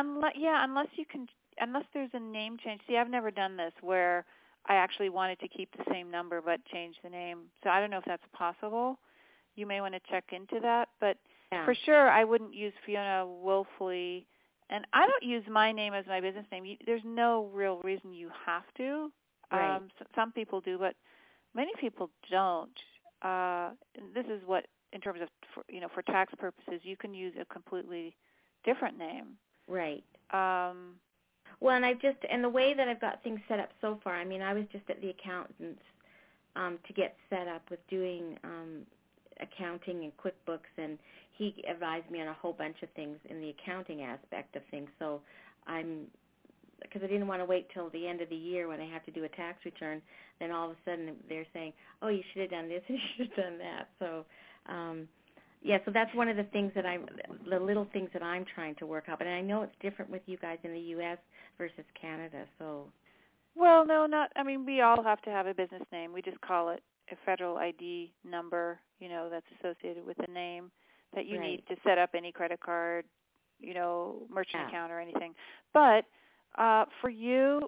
S1: Unless there's a name change. See, I've never done this where I actually wanted to keep the same number but change the name. So I don't know if that's possible. You may want to check into that. But for sure, I wouldn't use Fiona Willfully. And I don't use my name as my business name. There's no real reason you have to.
S3: Right.
S1: Some people do, but many people don't. This is what, in terms of, for tax purposes, you can use a completely different name.
S3: Right.
S1: Well,
S3: and the way that I've got things set up so far, I mean, I was just at the accountant's to get set up with doing accounting and QuickBooks, and he advised me on a whole bunch of things in the accounting aspect of things. So because I didn't want to wait till the end of the year when I have to do a tax return, then all of a sudden they're saying, oh, you should have done this and you should have done that. So, so that's one of the things the little things that I'm trying to work out. But I know it's different with you guys in the U.S. versus Canada. So,
S1: well, no, not. I mean, we all have to have a business name. We just call it a federal ID number, that's associated with the name that you need to set up any credit card, merchant account or anything. But for you,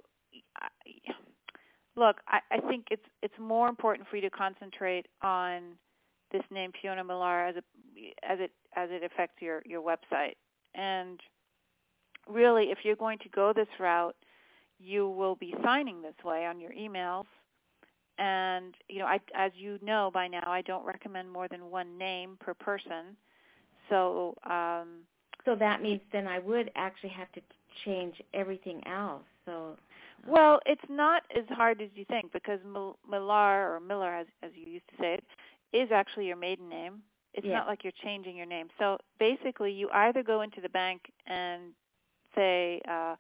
S1: look, I think it's more important for you to concentrate on this name Fiona Millar as it affects your website. And really, if you're going to go this route, you will be signing this way on your emails. And as you know by now, I don't recommend more than one name per person. So
S3: so that means then I would actually have to change everything else. So
S1: well, it's not as hard as you think, because Millar, or Miller as you used to say it, is actually your maiden name. It's not like you're changing your name. So basically, you either go into the bank and say,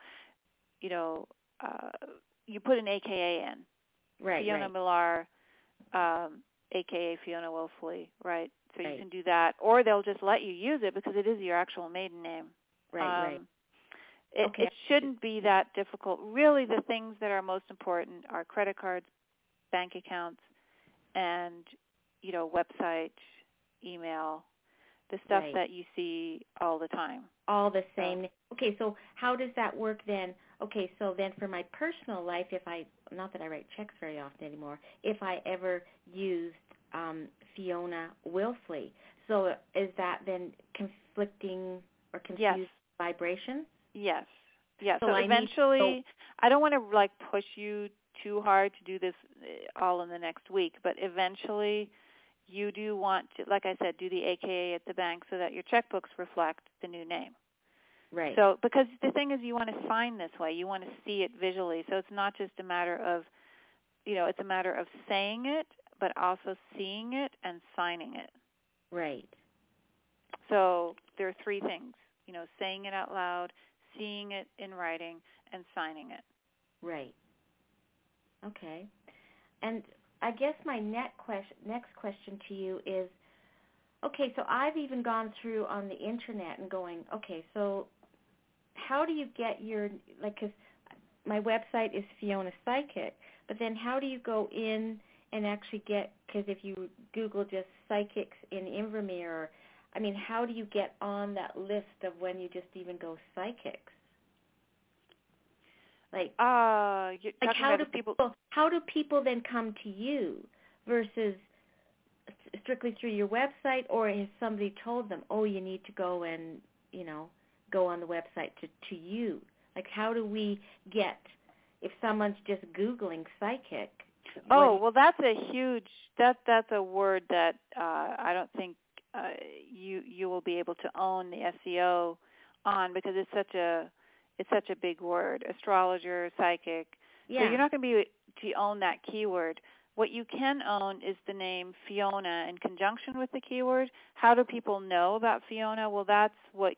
S1: you put an AKA in.
S3: Right,
S1: Fiona Millar, AKA Fiona Wolfley, right? So
S3: right.
S1: You can do that, or they'll just let you use it because it is your actual maiden name.
S3: Right.
S1: It shouldn't be that difficult. Really, the things that are most important are credit cards, bank accounts, and website, email, the stuff that you see all the time.
S3: All the same. So. Okay, so how does that work then? Okay, so then for my personal life, not that I write checks very often anymore, if I ever used Fiona Wilfley, so is that then conflicting or confused vibrations?
S1: Yes. So eventually, I don't want to push you too hard to do this all in the next week, but eventually you do want to, like I said, do the AKA at the bank so that your checkbooks reflect the new name.
S3: Right.
S1: So because the thing is, you want to sign this way, you want to see it visually. So it's not just a matter of, it's a matter of saying it, but also seeing it and signing it.
S3: Right.
S1: So there are three things, saying it out loud, seeing it in writing, and signing it.
S3: Right. Okay. And I guess my next question to you is, okay, so I've even gone through on the internet and going, okay, so how do you get your, because my website is Fiona Psychic, but then how do you go in and actually get, because if you Google just psychics in Invermere, how do you get on that list of when you just even go psychics?
S1: How
S3: do people then come to you versus strictly through your website, or has somebody told them, you need to go and, go on the website to you? How do we get, if someone's just Googling psychic?
S1: Well, that's a huge, that's a word that I don't think you will be able to own the SEO on, because it's such a big word, astrologer, psychic.
S3: Yeah.
S1: So you're not going to be able to own that keyword. What you can own is the name Fiona in conjunction with the keyword. How do people know about Fiona? Well, that's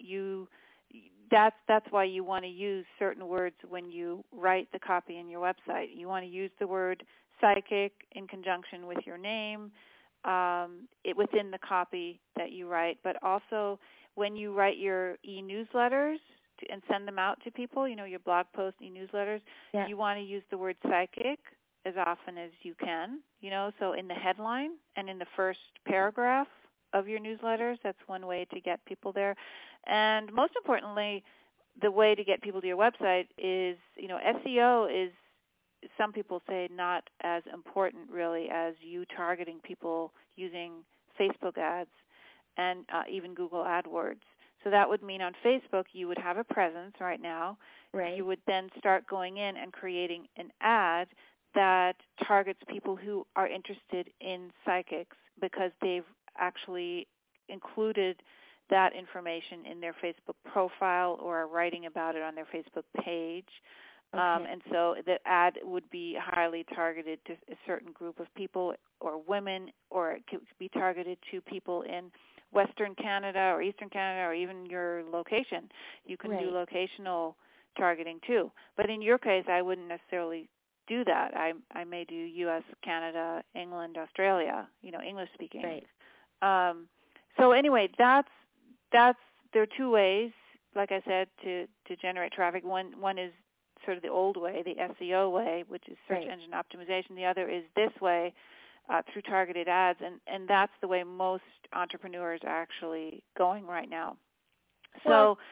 S1: why you want to use certain words when you write the copy in your website. You want to use the word psychic in conjunction with your name within the copy that you write, but also when you write your e-newsletters and send them out to people, your blog post e-newsletters, you want to use the word psychic as often as you can, so in the headline and in the first paragraph of your newsletters, that's one way to get people there. And most importantly, the way to get people to your website is, SEO is, some people say, not as important really as you targeting people using Facebook ads and even Google AdWords. So that would mean on Facebook you would have a presence right now.
S3: Right.
S1: You would then start going in and creating an ad that targets people who are interested in psychics because they've actually included that information in their Facebook profile or are writing about it on their Facebook page.
S3: Okay.
S1: And so the ad would be highly targeted to a certain group of people or women, or it could be targeted to people in Western Canada or Eastern Canada or even your location. You can do locational targeting too. But in your case, I wouldn't necessarily do that. I may do U.S., Canada, England, Australia, English speaking.
S3: Right.
S1: So anyway, there are two ways, like I said, to generate traffic. One is sort of the old way, the SEO way, which is search engine optimization. The other is this way, through targeted ads, and that's the way most entrepreneurs are actually going right now. So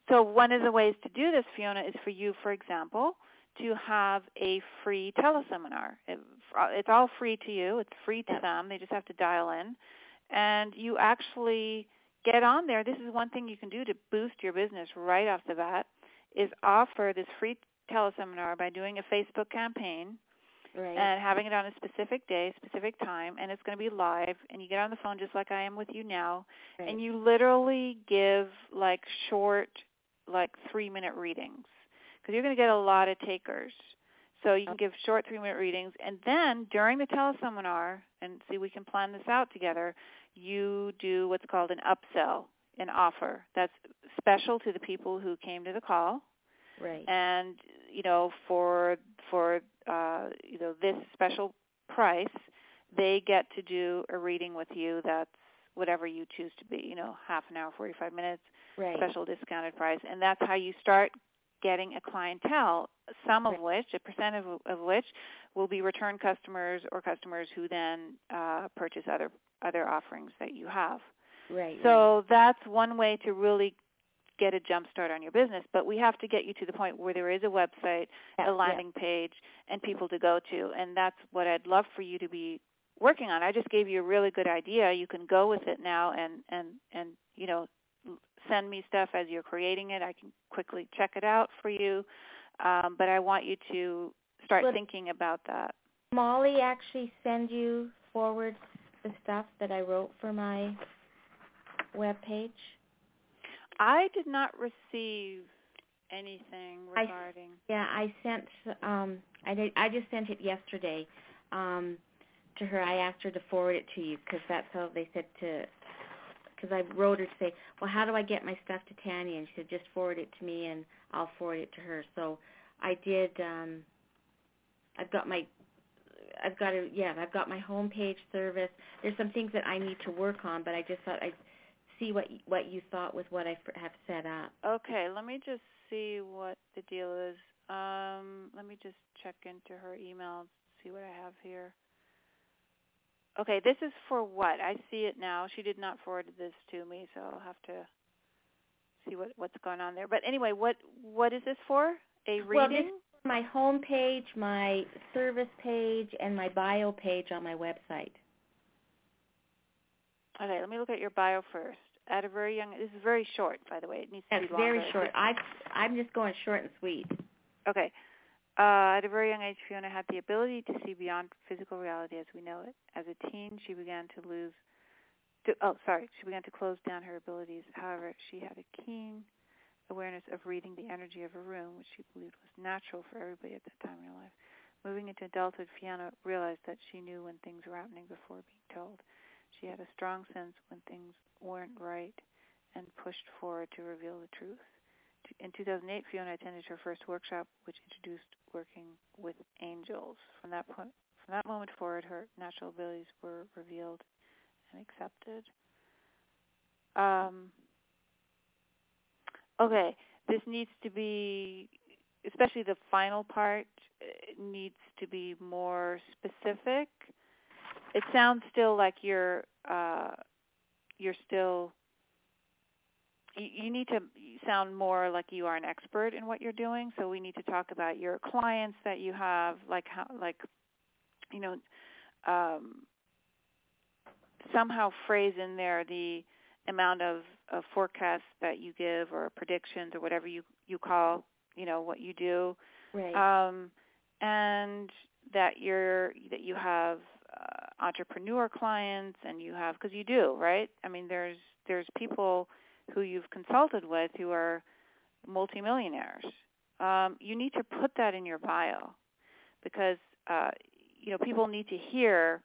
S1: So one of the ways to do this, Fiona, is for you, for example, to have a free teleseminar. It's all free to you. It's free to them. They just have to dial in. And you actually get on there. This is one thing you can do to boost your business right off the bat, is offer this free teleseminar by doing a Facebook campaign and having it on a specific day, specific time, and it's going to be live, and you get on the phone just like I am with you now, and you literally give like short, like 3-minute readings, because you're going to get a lot of takers. So you can give short 3-minute readings, and then during the teleseminar, and see, we can plan this out together, you do what's called an upsell, an offer that's special to the people who came to the call.
S3: Right.
S1: And, for this special price, they get to do a reading with you that's whatever you choose to be, half an hour, 45 minutes, special discounted price. And that's how you start getting a clientele, some of which, a percent of which, will be return customers or customers who then purchase other offerings that you have. So that's one way to really get a jump start on your business, but we have to get you to the point where there is a website, a landing page, and people to go to, and that's what I'd love for you to be working on. I just gave you a really good idea. You can go with it now and send me stuff as you're creating it. I can quickly check it out for you, but I want you to start thinking about that.
S3: Molly actually forward the stuff that I wrote for my webpage?
S1: I did not receive anything regarding.
S3: I sent. I just sent it yesterday to her. I asked her to forward it to you because that's how they said to. Because I wrote her to say, well, how do I get my stuff to Tanya? And she said, just forward it to me and I'll forward it to her. So I did. I've got my homepage service. There's some things that I need to work on, but I just thought I'd see what you thought with what I have set up.
S1: Okay, let me just see what the deal is. Let me just check into her email, see what I have here. Okay, this is for what? I see it now. She did not forward this to me, so I'll have to see what's going on there. But anyway, what is this for? A reading?
S3: Well, this is my homepage, my service page, and my bio page on my website.
S1: Okay, let me look at your bio first. At a very young, this is very short, by the way. It needs to be longer.
S3: Very short. I'm just going short and sweet.
S1: Okay. At a very young age, Fiona had the ability to see beyond physical reality as we know it. As a teen, she began to close down her abilities. However, she had a keen awareness of reading the energy of a room, which she believed was natural for everybody at that time in her life. Moving into adulthood, Fiona realized that she knew when things were happening before being told. She had a strong sense when things weren't right and pushed forward to reveal the truth. In 2008, Fiona attended her first workshop, which introduced working with angels. From that moment forward, her natural abilities were revealed and accepted. Okay, this needs to be, especially the final part, needs to be more specific. It sounds still like you're still. You need to sound more like you are an expert in what you're doing. So we need to talk about your clients that you have, somehow phrase in there the amount of forecasts that you give or predictions or whatever you call, what you do.
S3: Right.
S1: And that you have entrepreneur clients, and you have, because you do, right? I mean, there's people who you've consulted with who are multimillionaires. You need to put that in your bio because people need to hear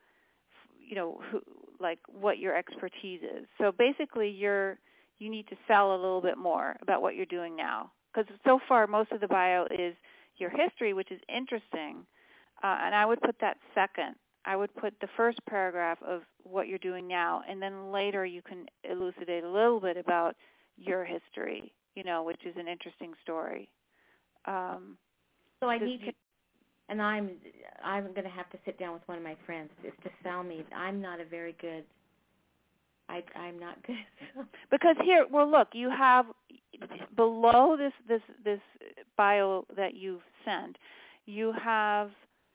S1: what your expertise is. So basically, you need to sell a little bit more about what you're doing now, because so far most of the bio is your history, which is interesting, and I would put that second. I would put the first paragraph of what you're doing now, and then later you can elucidate a little bit about your history, which is an interesting story.
S3: So I need to, and I'm going to have to sit down with one of my friends is to sell me. I'm not a very good. I'm not good.
S1: Because here, well, look, you have below this bio that you've sent, you have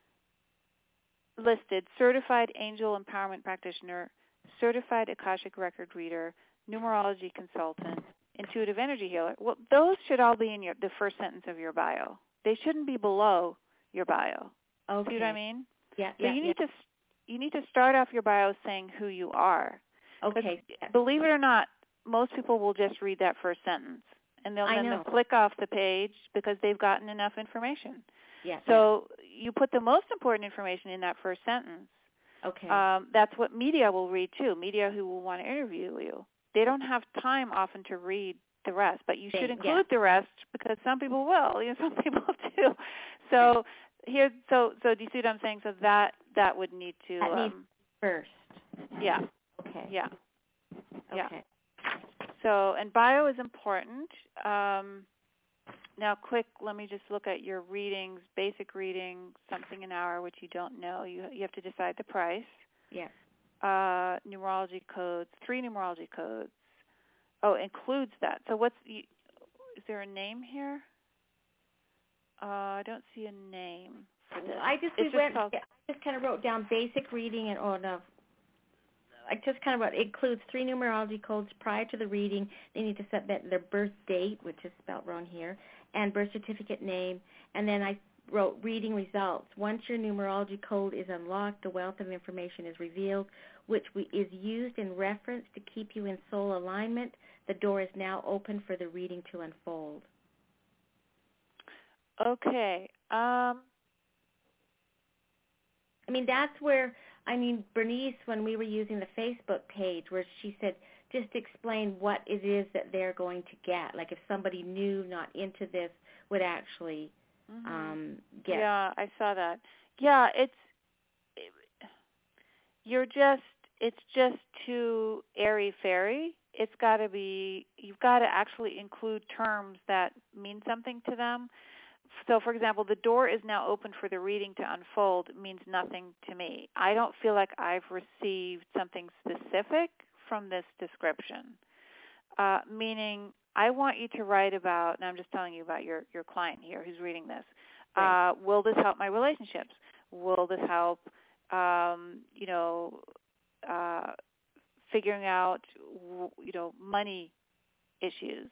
S1: listed certified angel empowerment practitioner, certified Akashic record reader, numerology consultant, intuitive energy healer. Well, those should all be in the first sentence of your bio. They shouldn't be below your bio.
S3: Okay.
S1: See what I mean?
S3: Yeah.
S1: So you need to start off your bio saying who you are.
S3: Okay.
S1: Believe it or not, most people will just read that first sentence, and they'll click off the page because they've gotten enough information.
S3: Yeah.
S1: So you put the most important information in that first sentence.
S3: Okay.
S1: That's what media will read too. Media who will want to interview you. They don't have time often to read the rest, but you should include the rest because some people will. Some people do. So here, so do you see what I'm saying? So that would need to
S3: needs first.
S1: Yeah.
S3: Okay.
S1: Yeah.
S3: Okay.
S1: Yeah. So, and bio is important. Now, quick, let me just look at your readings. Basic reading, something an hour, which you don't know. You have to decide the price.
S3: Yeah.
S1: Numerology codes, 3 numerology codes. Oh, includes that. So is there a name here? I don't see a name for this.
S3: I just kind of wrote down basic reading I just kind of wrote, it includes 3 numerology codes prior to the reading. They need to set their birth date, which is spelled wrong here, and birth certificate name. And then I wrote reading results. Once your numerology code is unlocked, a wealth of information is revealed, which is used in reference to keep you in soul alignment. The door is now open for the reading to unfold.
S1: Okay.
S3: That's where, Bernice, when we were using the Facebook page, where she said, just explain what it is that they're going to get. Like if somebody new, not into this, would actually get.
S1: Yeah, I saw that. Yeah, it's just too airy-fairy. You've got to actually include terms that mean something to them. So, for example, the door is now open for the reading to unfold means nothing to me. I don't feel like I've received something specific from this description, meaning I want you to write about, and I'm just telling you about your client here who's reading this,
S3: right.
S1: Will this help my relationships? Will this help, figuring out, money issues?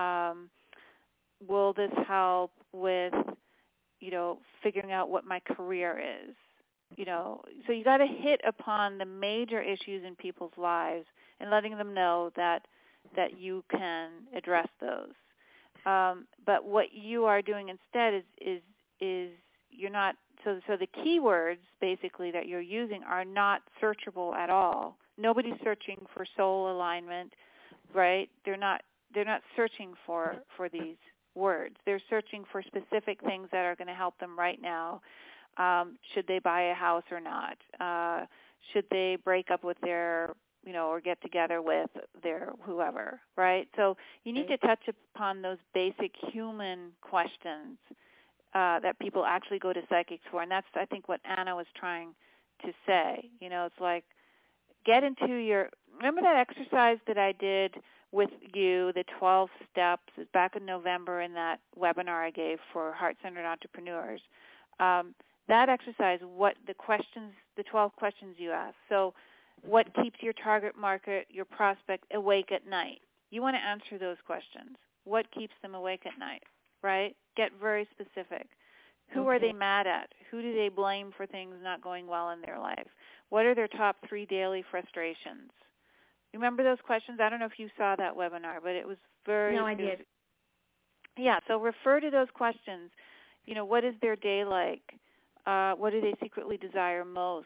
S1: Will this help with, figuring out what my career is? So you got to hit upon the major issues in people's lives and letting them know that you can address those. But what you are doing instead is you're not. So the keywords basically that you're using are not searchable at all. Nobody's searching for soul alignment, right? They're not searching for these words. They're searching for specific things that are going to help them right now. Should they buy a house or not? Should they break up with their, or get together with their whoever, right? So you need to touch upon those basic human questions that people actually go to psychics for. And that's, I think, what Anna was trying to say. It's like, get into remember that exercise that I did with you, the 12 steps, back in November in that webinar I gave for heart-centered entrepreneurs. That exercise, the 12 questions you ask. So what keeps your target market, your prospect, awake at night? You want to answer those questions. What keeps them awake at night, right? Get very specific. Who are they mad at? Who do they blame for things not going well in their life? What are their top 3 daily frustrations? Remember those questions? I don't know if you saw that webinar, but it was very...
S3: No, I did.
S1: Yeah, so refer to those questions. What is their day like? What do they secretly desire most?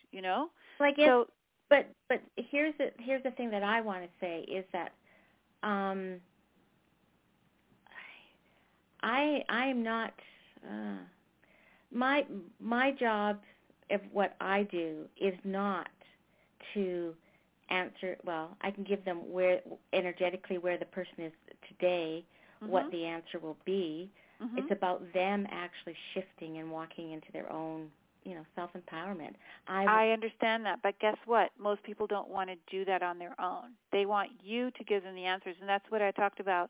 S3: But here's the thing that I want to say is that I am not my job of what I do is not to answer. Well, I can give them energetically where the person is today, what the answer will be. It's about them actually shifting and walking into their own, self-empowerment.
S1: I understand that, but guess what? Most people don't want to do that on their own. They want you to give them the answers, and that's what I talked about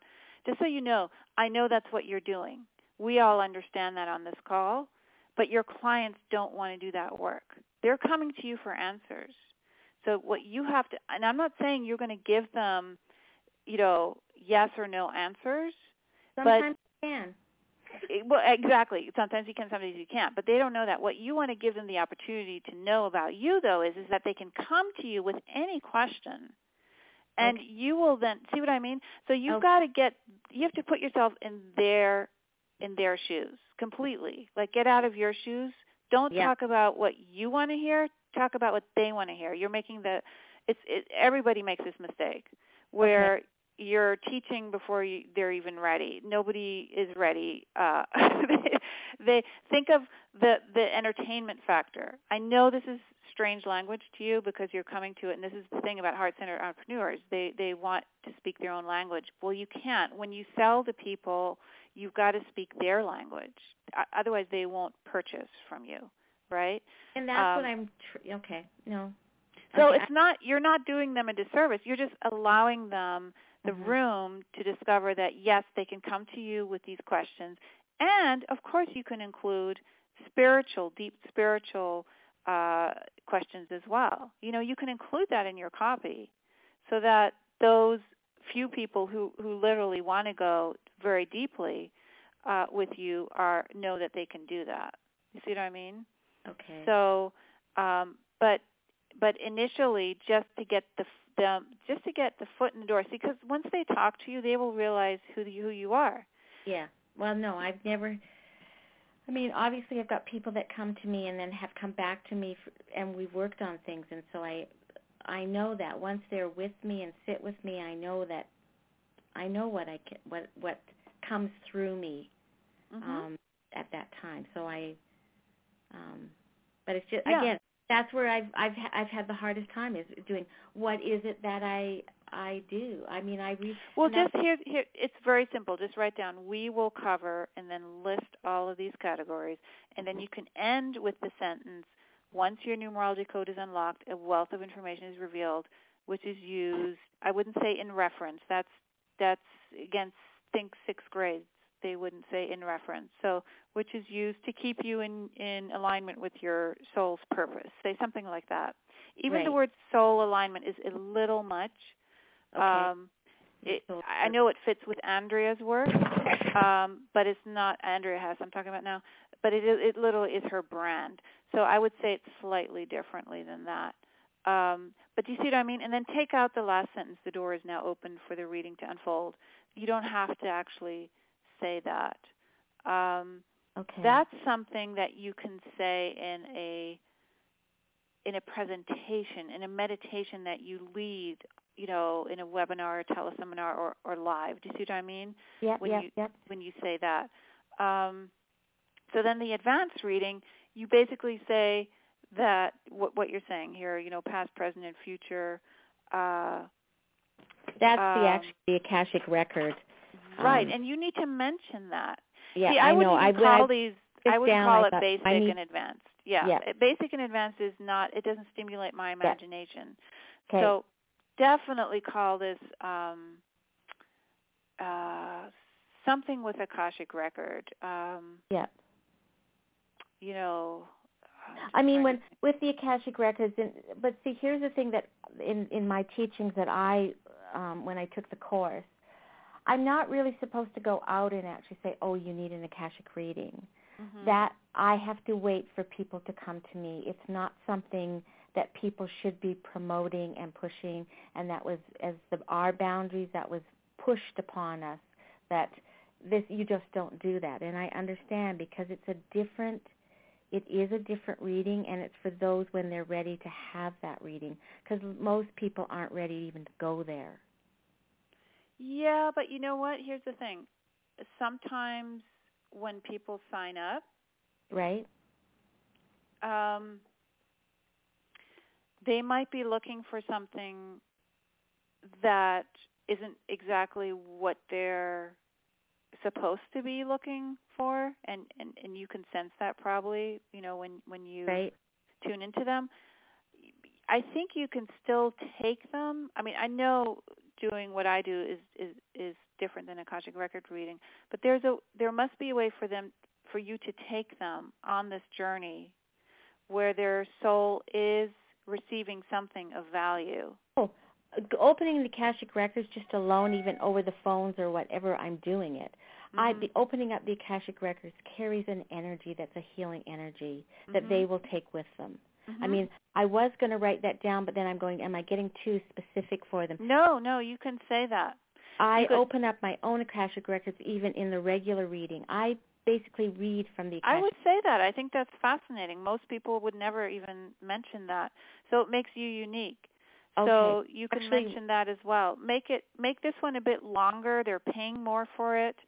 S1: just so you know, I know that's what you're doing. We all understand that on this call, but your clients don't want to do that work. They're coming to you for answers. So what you have to, and I'm not saying you're going to give them, yes or no answers.
S3: Sometimes you can.
S1: Well, exactly. Sometimes you can, sometimes you can't. But they don't know that. What you want to give them the opportunity to know about you, though, is that they can come to you with any question. And you will then, see what I mean? So you've got to you have to put yourself in their shoes completely. Like, get out of your shoes. Don't talk about what you want to hear. Talk about what they want to hear. You're making everybody makes this mistake where you're teaching before they're even ready. Nobody is ready. They think of the entertainment factor. I know this is strange language to you because you're coming to it, and this is the thing about heart-centered entrepreneurs. They want to speak their own language. Well, you can't. When you sell to people, you've got to speak their language. Otherwise, they won't purchase from you, right?
S3: And that's what I'm no.
S1: So it's not, you're not doing them a disservice. You're just allowing them the room to discover that, yes, they can come to you with these questions. And, of course, you can include deep spiritual questions as well. You can include that in your copy so that those few people who literally want to go very deeply with you know that they can do that. You see what I mean?
S3: Okay.
S1: So, but initially, just to get the foot in the door. See, because once they talk to you, they will realize who you are.
S3: Yeah. Well, no, I've never. I mean, obviously, I've got people that come to me and then have come back to me, and we've worked on things, and so I know that once they're with me and sit with me, I know what comes through me at that time. So but it's just again. That's where I've had the hardest time is doing what is it that I do. I mean,
S1: just here it's very simple. Just write down we will cover and then list all of these categories, and then you can end with the sentence, once your numerology code is unlocked, a wealth of information is revealed, which is used, I wouldn't say in reference. That's again, think 6th grade. They wouldn't say in reference. So, which is used to keep you in alignment with your soul's purpose. Say something like that. Even the word soul alignment is a little much.
S3: Okay.
S1: I know it fits with Andrea's work, but it's not Andrea Hess I'm talking about now. But it literally is her brand. So I would say it slightly differently than that. But do you see what I mean? And then take out the last sentence, the door is now open for the reading to unfold. You don't have to actually say that. That's something that you can say in a presentation, in a meditation that you lead, in a webinar, or teleseminar, or live. Do you see what I mean? When you say that. So then the advanced reading, you basically say that what you're saying here, past, present, and future.
S3: That's the Akashic record.
S1: Right, and you need to mention that.
S3: Yeah,
S1: see, I would call it basic and advanced. Yeah. Basic and advanced is not, it doesn't stimulate my imagination.
S3: Okay.
S1: So definitely call this something with Akashic record.
S3: I mean, with the Akashic records, but see, here's the thing that in my teachings that when I took the course, I'm not really supposed to go out and actually say, oh, you need an Akashic reading. That I have to wait for people to come to me. It's not something that people should be promoting and pushing, and that was, our boundaries, that was pushed upon us, that you just don't do that. And I understand because it is a different reading, and it's for those when they're ready to have that reading, because most people aren't ready even to go there.
S1: Yeah, but you know what? Here's the thing. Sometimes when people sign up,
S3: right,
S1: they might be looking for something that isn't exactly what they're supposed to be looking for, and you can sense that probably, when you tune into them. I think you can still take them. I mean, I know doing what I do is different than Akashic record reading. But there must be a way for you to take them on this journey where their soul is receiving something of value.
S3: Oh, opening the Akashic records just alone, even over the phones or whatever I'm doing it. The opening up the Akashic records carries an energy that's a healing energy that they will take with them. I mean, I was going to write that down, but then I'm going, am I getting too specific for them?
S1: No, you can say that.
S3: I open up my own Akashic records even in the regular reading. I basically read from the Akashic.
S1: I would say that. I think that's fascinating. Most people would never even mention that. So it makes you unique.
S3: Okay.
S1: So you can mention that as well. Make this one a bit longer. They're paying more for it.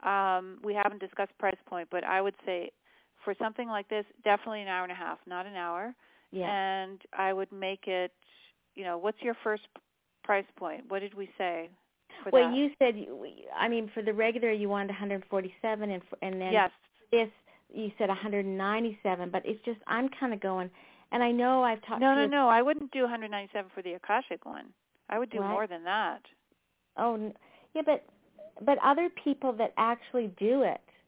S1: We haven't discussed price point, but I would say for something like this, definitely an hour and a half, not an hour.
S3: Yeah.
S1: And I would make it, what's your first price point? What did we say for that?
S3: You said, for the regular you wanted 147, and then
S1: yes.
S3: This you said 197, but it's just I'm kind of going, and I know I've talked to
S1: No, I wouldn't do 197 for the Akashic one. I would do more than that.
S3: Oh, yeah, but other people that actually do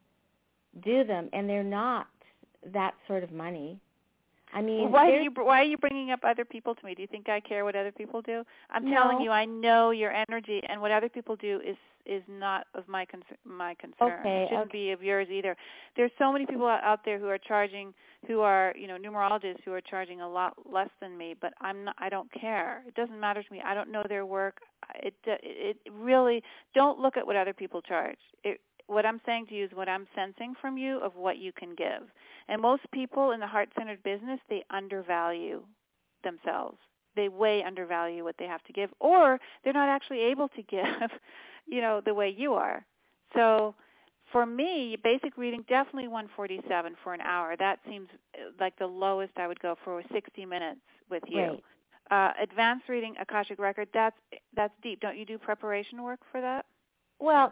S3: them, and they're not that sort of money. I mean,
S1: why are you bringing up other people to me? Do you think I care what other people do? I'm telling you, I know your energy, and what other people do is not of my concern.
S3: Okay,
S1: it shouldn't be of yours either. There's so many people out there who are charging, who are numerologists who are charging a lot less than me, but I don't care. It doesn't matter to me. I don't know their work. It really, don't look at what other people charge. What I'm saying to you is what I'm sensing from you of what you can give. And most people in the heart-centered business, they undervalue themselves. They way undervalue what they have to give, or they're not actually able to give, the way you are. So for me, basic reading, definitely 147 for an hour. That seems like the lowest I would go for 60 minutes with you.
S3: Right.
S1: Advanced reading, Akashic record, that's deep. Don't you do preparation work for that?
S3: Well,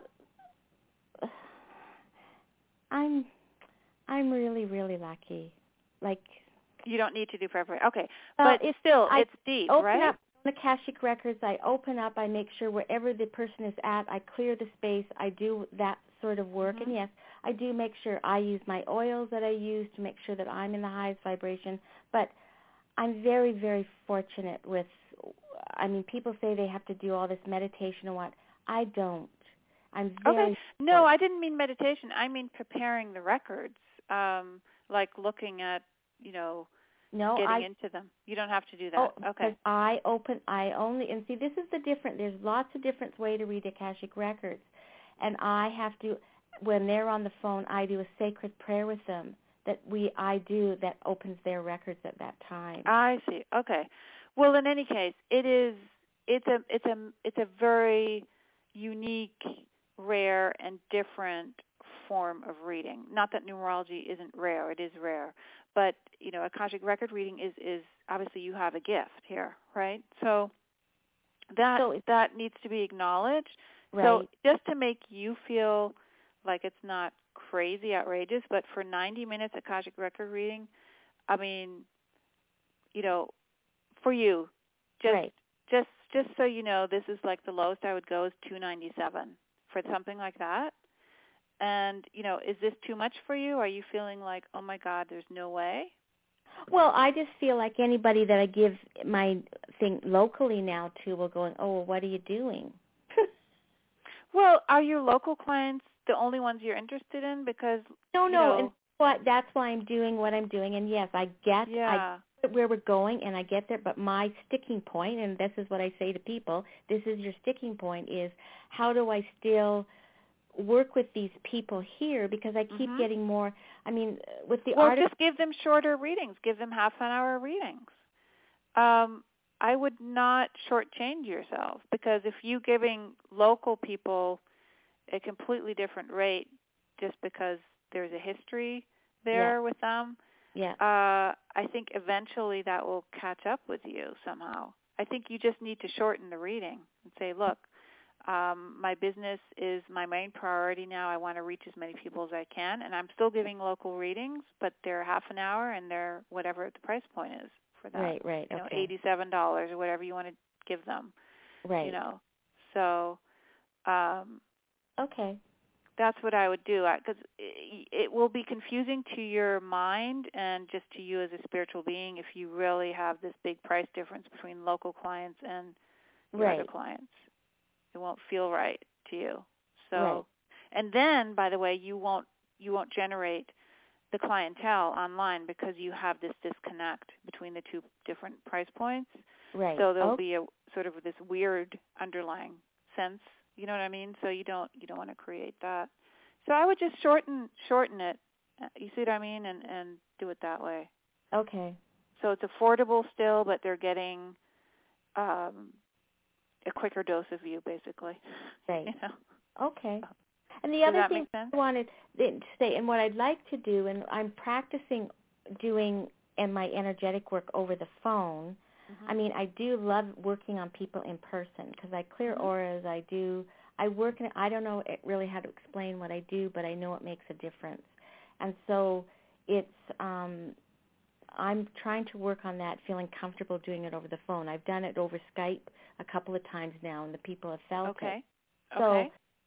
S3: I'm really, really lucky. Like,
S1: you don't need to do preparation. Okay, but it's deep, right?
S3: Open up the Akashic records. I open up. I make sure wherever the person is at, I clear the space. I do that sort of work. And yes, I do make sure I use my oils that I use to make sure that I'm in the highest vibration. But I'm very, very fortunate with, people say they have to do all this meditation and what. I don't. I'm very
S1: No, I didn't mean meditation. I mean preparing the records, like looking at, getting into them. You don't have to do that.
S3: Because and see, this is the different. There's lots of different ways to read Akashic records, and I have to, when they're on the phone, I do a sacred prayer with them that opens their records at that time.
S1: I see. Okay. Well, in any case, it's a very unique, rare, and different form of reading. Not that numerology isn't rare; it is rare. But Akashic record reading is obviously you have a gift here, right? So that needs to be acknowledged.
S3: Right.
S1: So just to make you feel like it's not crazy outrageous, but for 90 minutes Akashic record reading, for you, just so you know, this is like the lowest I would go is $297 for something like that. And, is this too much for you? Are you feeling like, oh, my God, there's no way?
S3: Well, I just feel like anybody that I give my thing locally now to will go, oh, well, what are you doing?
S1: Well, are your local clients the only ones you're interested in? Because,
S3: and that's why I'm doing what I'm doing. And, yes, I get where we're going, and I get there. But my sticking point, and this is what I say to people, this is your sticking point, is how do I still work with these people here, because I keep getting more, with the artists.
S1: Just give them shorter readings. Give them half-an-hour readings. I would not shortchange yourself, because if you're giving local people a completely different rate just because there's a history there with them, I think eventually that will catch up with you somehow. I think you just need to shorten the reading and say, look, my business is my main priority now. I want to reach as many people as I can, and I'm still giving local readings, but they're half an hour, and they're whatever the price point is for that.
S3: Right. Okay.
S1: $87 or whatever you want to give them.
S3: Right.
S1: So
S3: Okay.
S1: That's what I would do, because it will be confusing to your mind and just to you as a spiritual being if you really have this big price difference between local clients and your other clients. It won't feel right to you. So, and then, by the way, you won't generate the clientele online because you have this disconnect between the two different price points.
S3: Right.
S1: So there'll be a sort of this weird underlying sense. You know what I mean? So you don't want to create that. So I would just shorten it. You see what I mean? And do it that way.
S3: Okay.
S1: So it's affordable still, but they're getting a quicker dose of you, basically.
S3: Right.
S1: You know?
S3: Okay. And the other thing
S1: I
S3: wanted to say, and what I'd like to do, and I'm practicing doing my energetic work over the phone. I mean, I do love working on people in person because I clear auras. I work in, I don't know really how to explain what I do, but I know it makes a difference. And so it's, I'm trying to work on that, feeling comfortable doing it over the phone. I've done it over Skype a couple of times now, and the people have felt it. So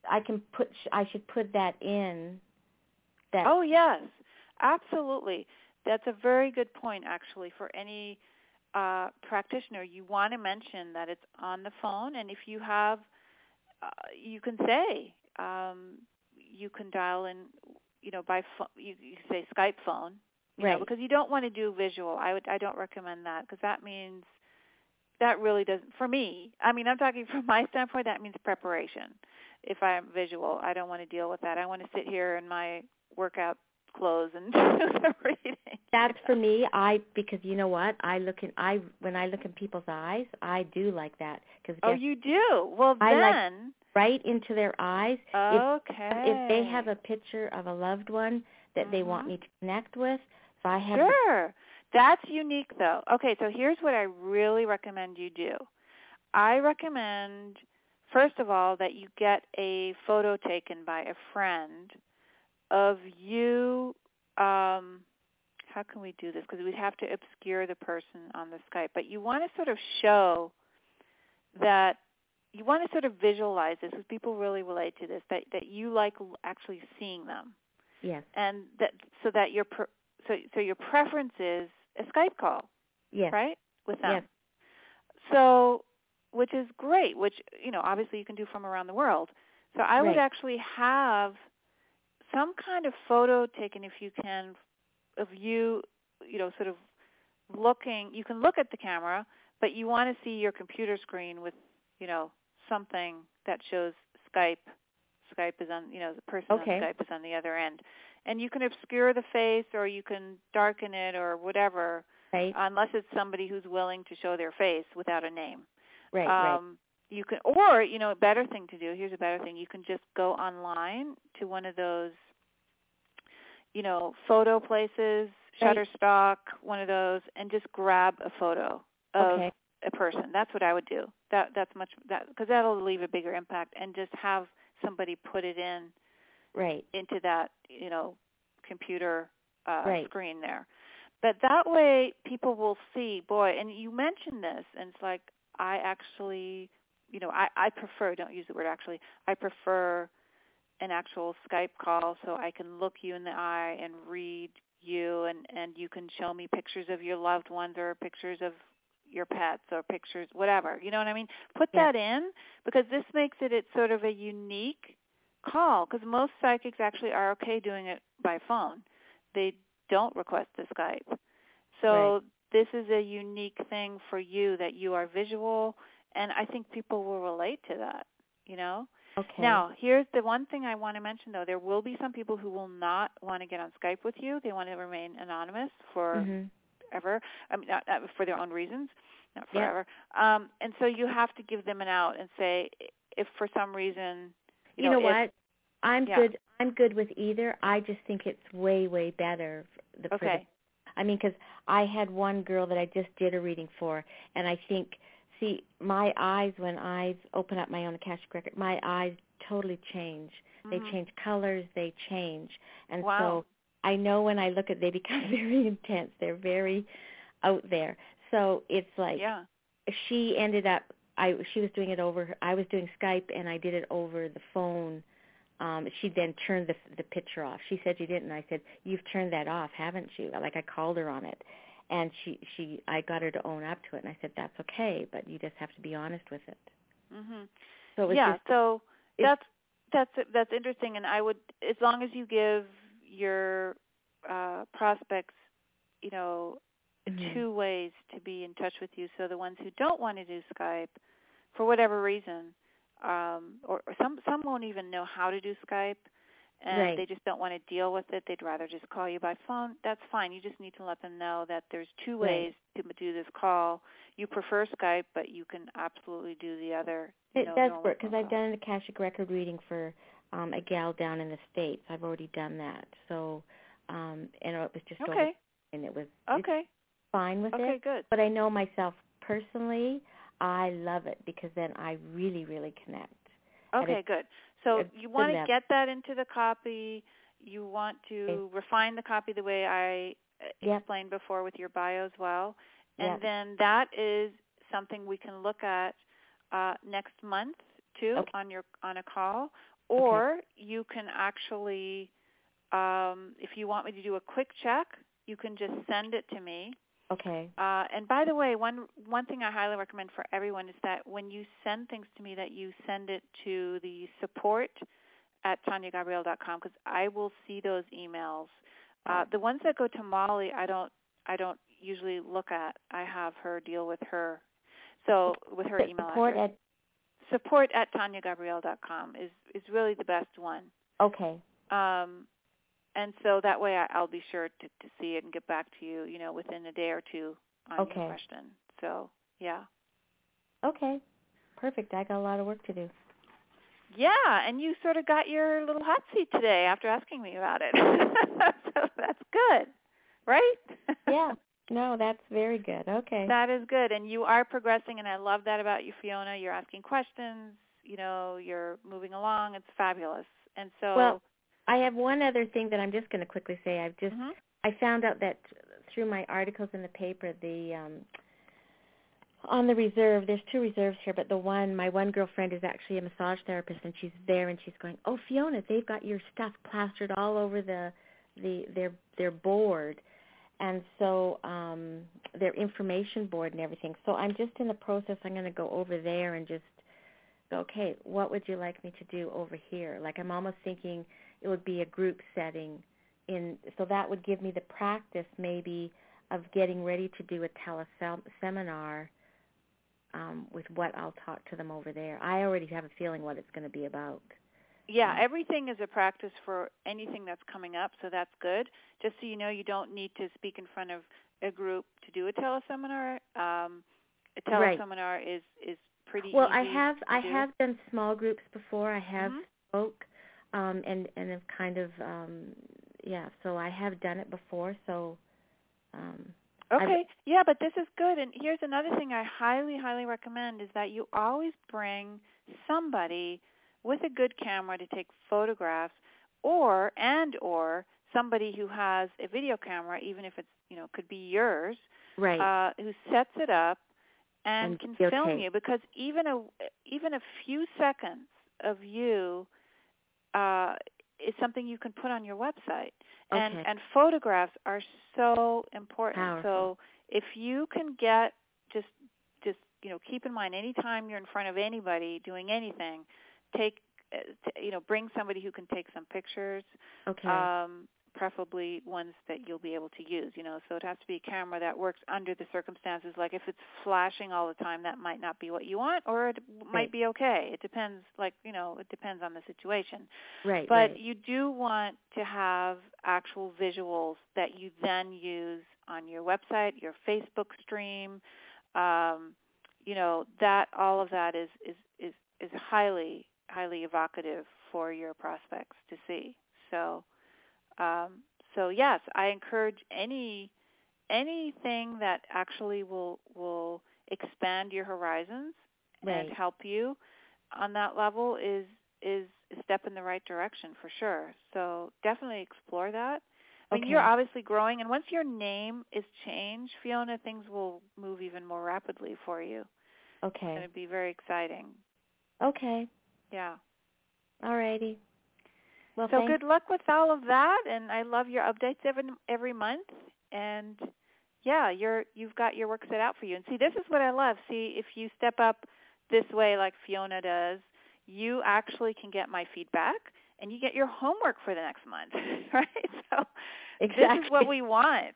S3: I should put that in.
S1: Oh, yes, absolutely. That's a very good point, actually, for any practitioner. You want to mention that it's on the phone, and if you have, you can say, you can dial in, by phone. You say Skype phone, you know, because you don't want to do visual. I don't recommend that because that means that really doesn't. For me, I mean, I'm talking from my standpoint. That means preparation. If I'm visual, I don't want to deal with that. I want to sit here in my workout clothes and do the reading.
S3: That's for me. Because you know what? When I look in people's eyes, I do like that.
S1: You do? Well, then.
S3: I like right into their eyes.
S1: Okay.
S3: If they have a picture of a loved one that they want me to connect with, if I have.
S1: Sure. That's unique, though. Okay, so here's what I really recommend you do. I recommend, first of all, that you get a photo taken by a friend of you. How can we do this? Because we'd have to obscure the person on the Skype. But you want to sort of show that, you want to sort of visualize this, because people really relate to this, that you like actually seeing them.
S3: Yes.
S1: And so that your preference is a Skype call.
S3: Yes.
S1: Right? With them.
S3: Yes.
S1: So, which is great, which, obviously you can do from around the world. So I would actually have some kind of photo taken, if you can, of you, sort of looking. You can look at the camera, but you want to see your computer screen with, something that shows Skype. Skype is on, the person on Skype is on the other end. And you can obscure the face, or you can darken it, or whatever, unless it's somebody who's willing to show their face without a name.
S3: Right.
S1: You can, or, a better thing to do, here's a better thing, you can just go online to one of those, photo places, Shutterstock, one of those, and just grab a photo of a person. That's what I would do. Because that'll leave a bigger impact, and just have somebody put it into that, computer screen there. But that way people will see, boy, and you mentioned this, and it's like, I actually, I prefer, don't use the word actually, I prefer an actual Skype call so I can look you in the eye and read you, and you can show me pictures of your loved ones, or pictures of your pets, or pictures, whatever. You know what I mean? Put that in, because this makes it's sort of a unique call, because most psychics actually are okay doing it by phone. They don't request the Skype. So this is a unique thing for you, that you are visual, and I think people will relate to that,
S3: Okay.
S1: Now, here's the one thing I want to mention, though. There will be some people who will not want to get on Skype with you. They want to remain anonymous forever. I mean, not for their own reasons, not forever. And so you have to give them an out and say, if for some reason,
S3: you know what? I'm good. I'm good with either. I just think it's way, way better. I mean, because I had one girl that I just did a reading for, and I think, see, my eyes, when I open up my own Akashic record, my eyes totally change. They change colors. They change. And so I know when I look at, they become very intense. They're very out there. So it's like she ended up, she was doing it over, I was doing Skype, and I did it over the phone she then turned the picture off. She said you didn't. I said, you've turned that off, haven't you? Like I called her on it. And I got her to own up to it. And I said, that's okay, but you just have to be honest with it.
S1: Mhm.
S3: So it was
S1: yeah,
S3: just,
S1: so that's interesting, and I would, as long as you give your prospects, you know, two ways to be in touch with you. So the ones who don't want to do Skype, for whatever reason, or some won't even know how to do Skype, and they just don't want to deal with it. They'd rather just call you by phone. That's fine. You just need to let them know that there's two ways to do this call. You prefer Skype, but you can absolutely do the other.
S3: It does work because I've done an Akashic record reading for a gal down in the States. I've already done that. So, and it was just over, and it was it's fine with it.
S1: Okay, good.
S3: But I know myself personally, I love it because then I really, really connect.
S1: Okay, good. So you want to get that into the copy. You want to refine the copy the way I explained before with your bio as well. And then that is something we can look at next month too on a call. Or you can actually, if you want me to do a quick check, you can just send it to me.
S3: Okay.
S1: And by the way, one thing I highly recommend for everyone is that when you send things to me, that you send it to the support@TanyaGabrielle.com, because I will see those emails. The ones that go to Molly, I don't usually look at. I have her deal with her, so with her email address. Support@TanyaGabrielle.com is really the best one.
S3: Okay.
S1: And so that way I'll be sure to see it and get back to you, you know, within a day or two on your question. So, yeah.
S3: Okay. Perfect. I got a lot of work to do.
S1: Yeah, and you sort of got your little hot seat today after asking me about it. So that's good, right?
S3: Yeah. No, that's very good. Okay.
S1: That is good. And you are progressing, and I love that about you, Fiona. You're asking questions. You know, you're moving along. It's fabulous. And so...
S3: Well, I have one other thing that I'm just going to quickly say. I found out that through my articles in the paper, on the reserve, there's two reserves here, but my one girlfriend is actually a massage therapist, and she's there, and she's going, oh, Fiona, they've got your stuff plastered all over their board, and so their information board and everything. So I'm just in the process. I'm going to go over there and just go, okay, what would you like me to do over here? Like I'm almost thinking it would be a group setting, so that would give me the practice maybe of getting ready to do a teleseminar with what I'll talk to them over there. I already have a feeling what it's going to be about.
S1: Yeah, everything is a practice for anything that's coming up, so that's good. Just so you know, you don't need to speak in front of a group to do a teleseminar. A teleseminar is pretty easy.
S3: Well, I have done small groups before. I have spoke. And have kind of, so I have done it before, so.
S1: But this is good. And here's another thing I highly, highly recommend is that you always bring somebody with a good camera to take photographs or somebody who has a video camera, even if it's, you know, could be yours, who sets it up and can film you, because even a few seconds of you is something you can put on your website. And photographs are so important.
S3: Powerful.
S1: So if you can get just you know, keep in mind anytime you're in front of anybody doing anything, bring somebody who can take some pictures. Preferably ones that you'll be able to use, you know. So it has to be a camera that works under the circumstances. Like if it's flashing all the time, that might not be what you want, or it might be okay. It depends, it depends on the situation. But you do want to have actual visuals that you then use on your website, your Facebook stream. You know, that all of that is highly, highly evocative for your prospects to see. So yes, I encourage anything that actually will expand your horizons and help you on that level is a step in the right direction for sure. So definitely explore that. I mean, you're obviously growing, and once your name is changed, Fiona, things will move even more rapidly for you. It's going to be very exciting.
S3: Okay.
S1: Yeah.
S3: All righty. Well,
S1: so good luck with all of that, and I love your updates every month. And yeah, you've got your work set out for you. And see, this is what I love. See, if you step up this way like Fiona does, you actually can get my feedback, and you get your homework for the next month, right? So
S3: exactly.
S1: This is what we want.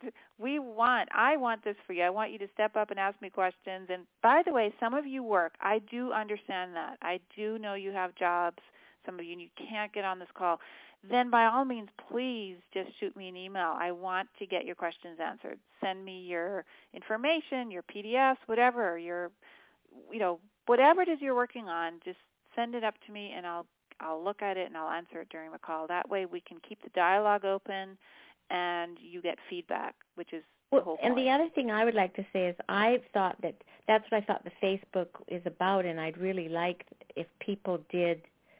S1: I want this for you. I want you to step up and ask me questions. And by the way, some of you work. I do understand that. I do know you have jobs. Some of you, and you can't get on this call. Then by all means, please just shoot me an email. I want to get your questions answered. Send me your information, your PDFs, whatever, whatever it is you're working on, just send it up to me, and I'll look at it and I'll answer it during the call. That way we can keep the dialogue open and you get feedback, which is the whole point.
S3: And the other thing I would like to say is I've thought that's what I thought the Facebook is about, and I'd really like if people did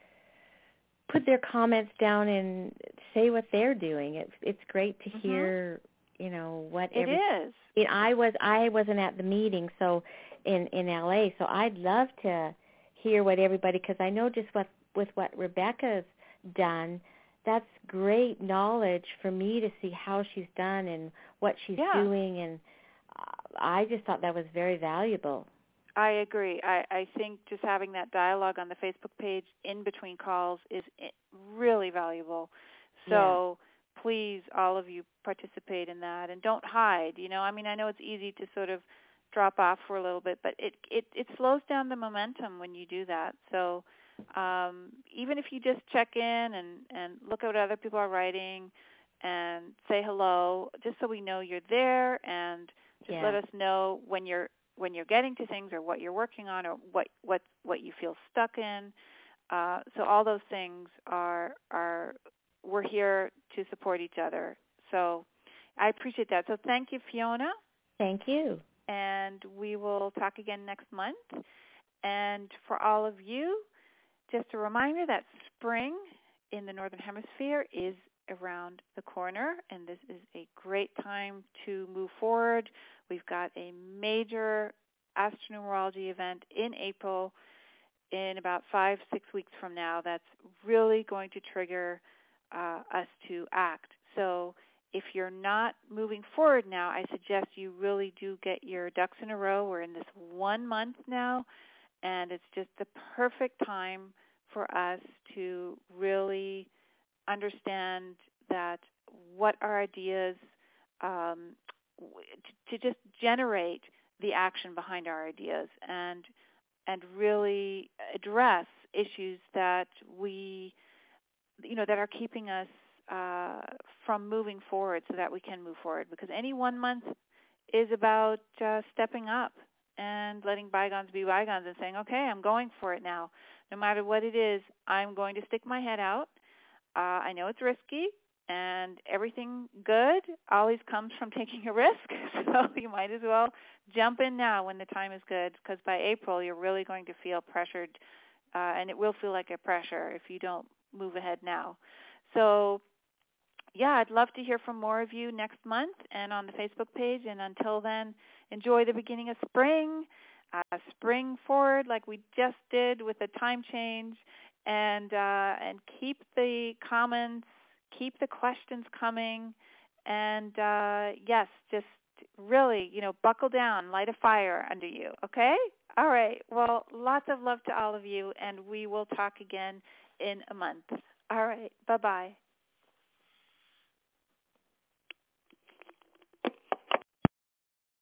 S3: put their comments down and say what they're doing. It's great to hear, what
S1: it is.
S3: I wasn't at the meeting, so in LA, so I'd love to hear what everybody, because I know just with what Rebecca's done, that's great knowledge for me to see how she's done and what she's doing, and I just thought that was very valuable.
S1: I agree. I think just having that dialogue on the Facebook page in between calls is really valuable. So please, all of you, participate in that, and don't hide. I know it's easy to sort of drop off for a little bit, but it slows down the momentum when you do that. So even if you just check in and look at what other people are writing and say hello, just so we know you're there, and just let us know when you're getting to things or what you're working on or what you feel stuck in. So all those things we're here to support each other. So I appreciate that. So thank you, Fiona.
S3: Thank you.
S1: And we will talk again next month. And for all of you, just a reminder that spring in the Northern Hemisphere is around the corner, and this is a great time to move forward. We've got a major astronumerology event in April in about 5-6 weeks from now that's really going to trigger us to act. So if you're not moving forward now, I suggest you really do get your ducks in a row. We're in this 1 month now, and it's just the perfect time for us to really understand that what our ideas, to just generate the action behind our ideas and really address issues that that are keeping us from moving forward so that we can move forward. Because any 1 month is about stepping up and letting bygones be bygones and saying, okay, I'm going for it now. No matter what it is, I'm going to stick my head out. I know it's risky, and everything good always comes from taking a risk, so you might as well jump in now when the time is good, because by April you're really going to feel pressured, and it will feel like a pressure if you don't move ahead now. So, I'd love to hear from more of you next month and on the Facebook page, and until then, enjoy the beginning of spring. Spring forward like we just did with the time change, and keep the comments, keep the questions coming, and just really, buckle down, light a fire under you, okay? All right. Well, lots of love to all of you, and we will talk again in a month. All right. Bye-bye.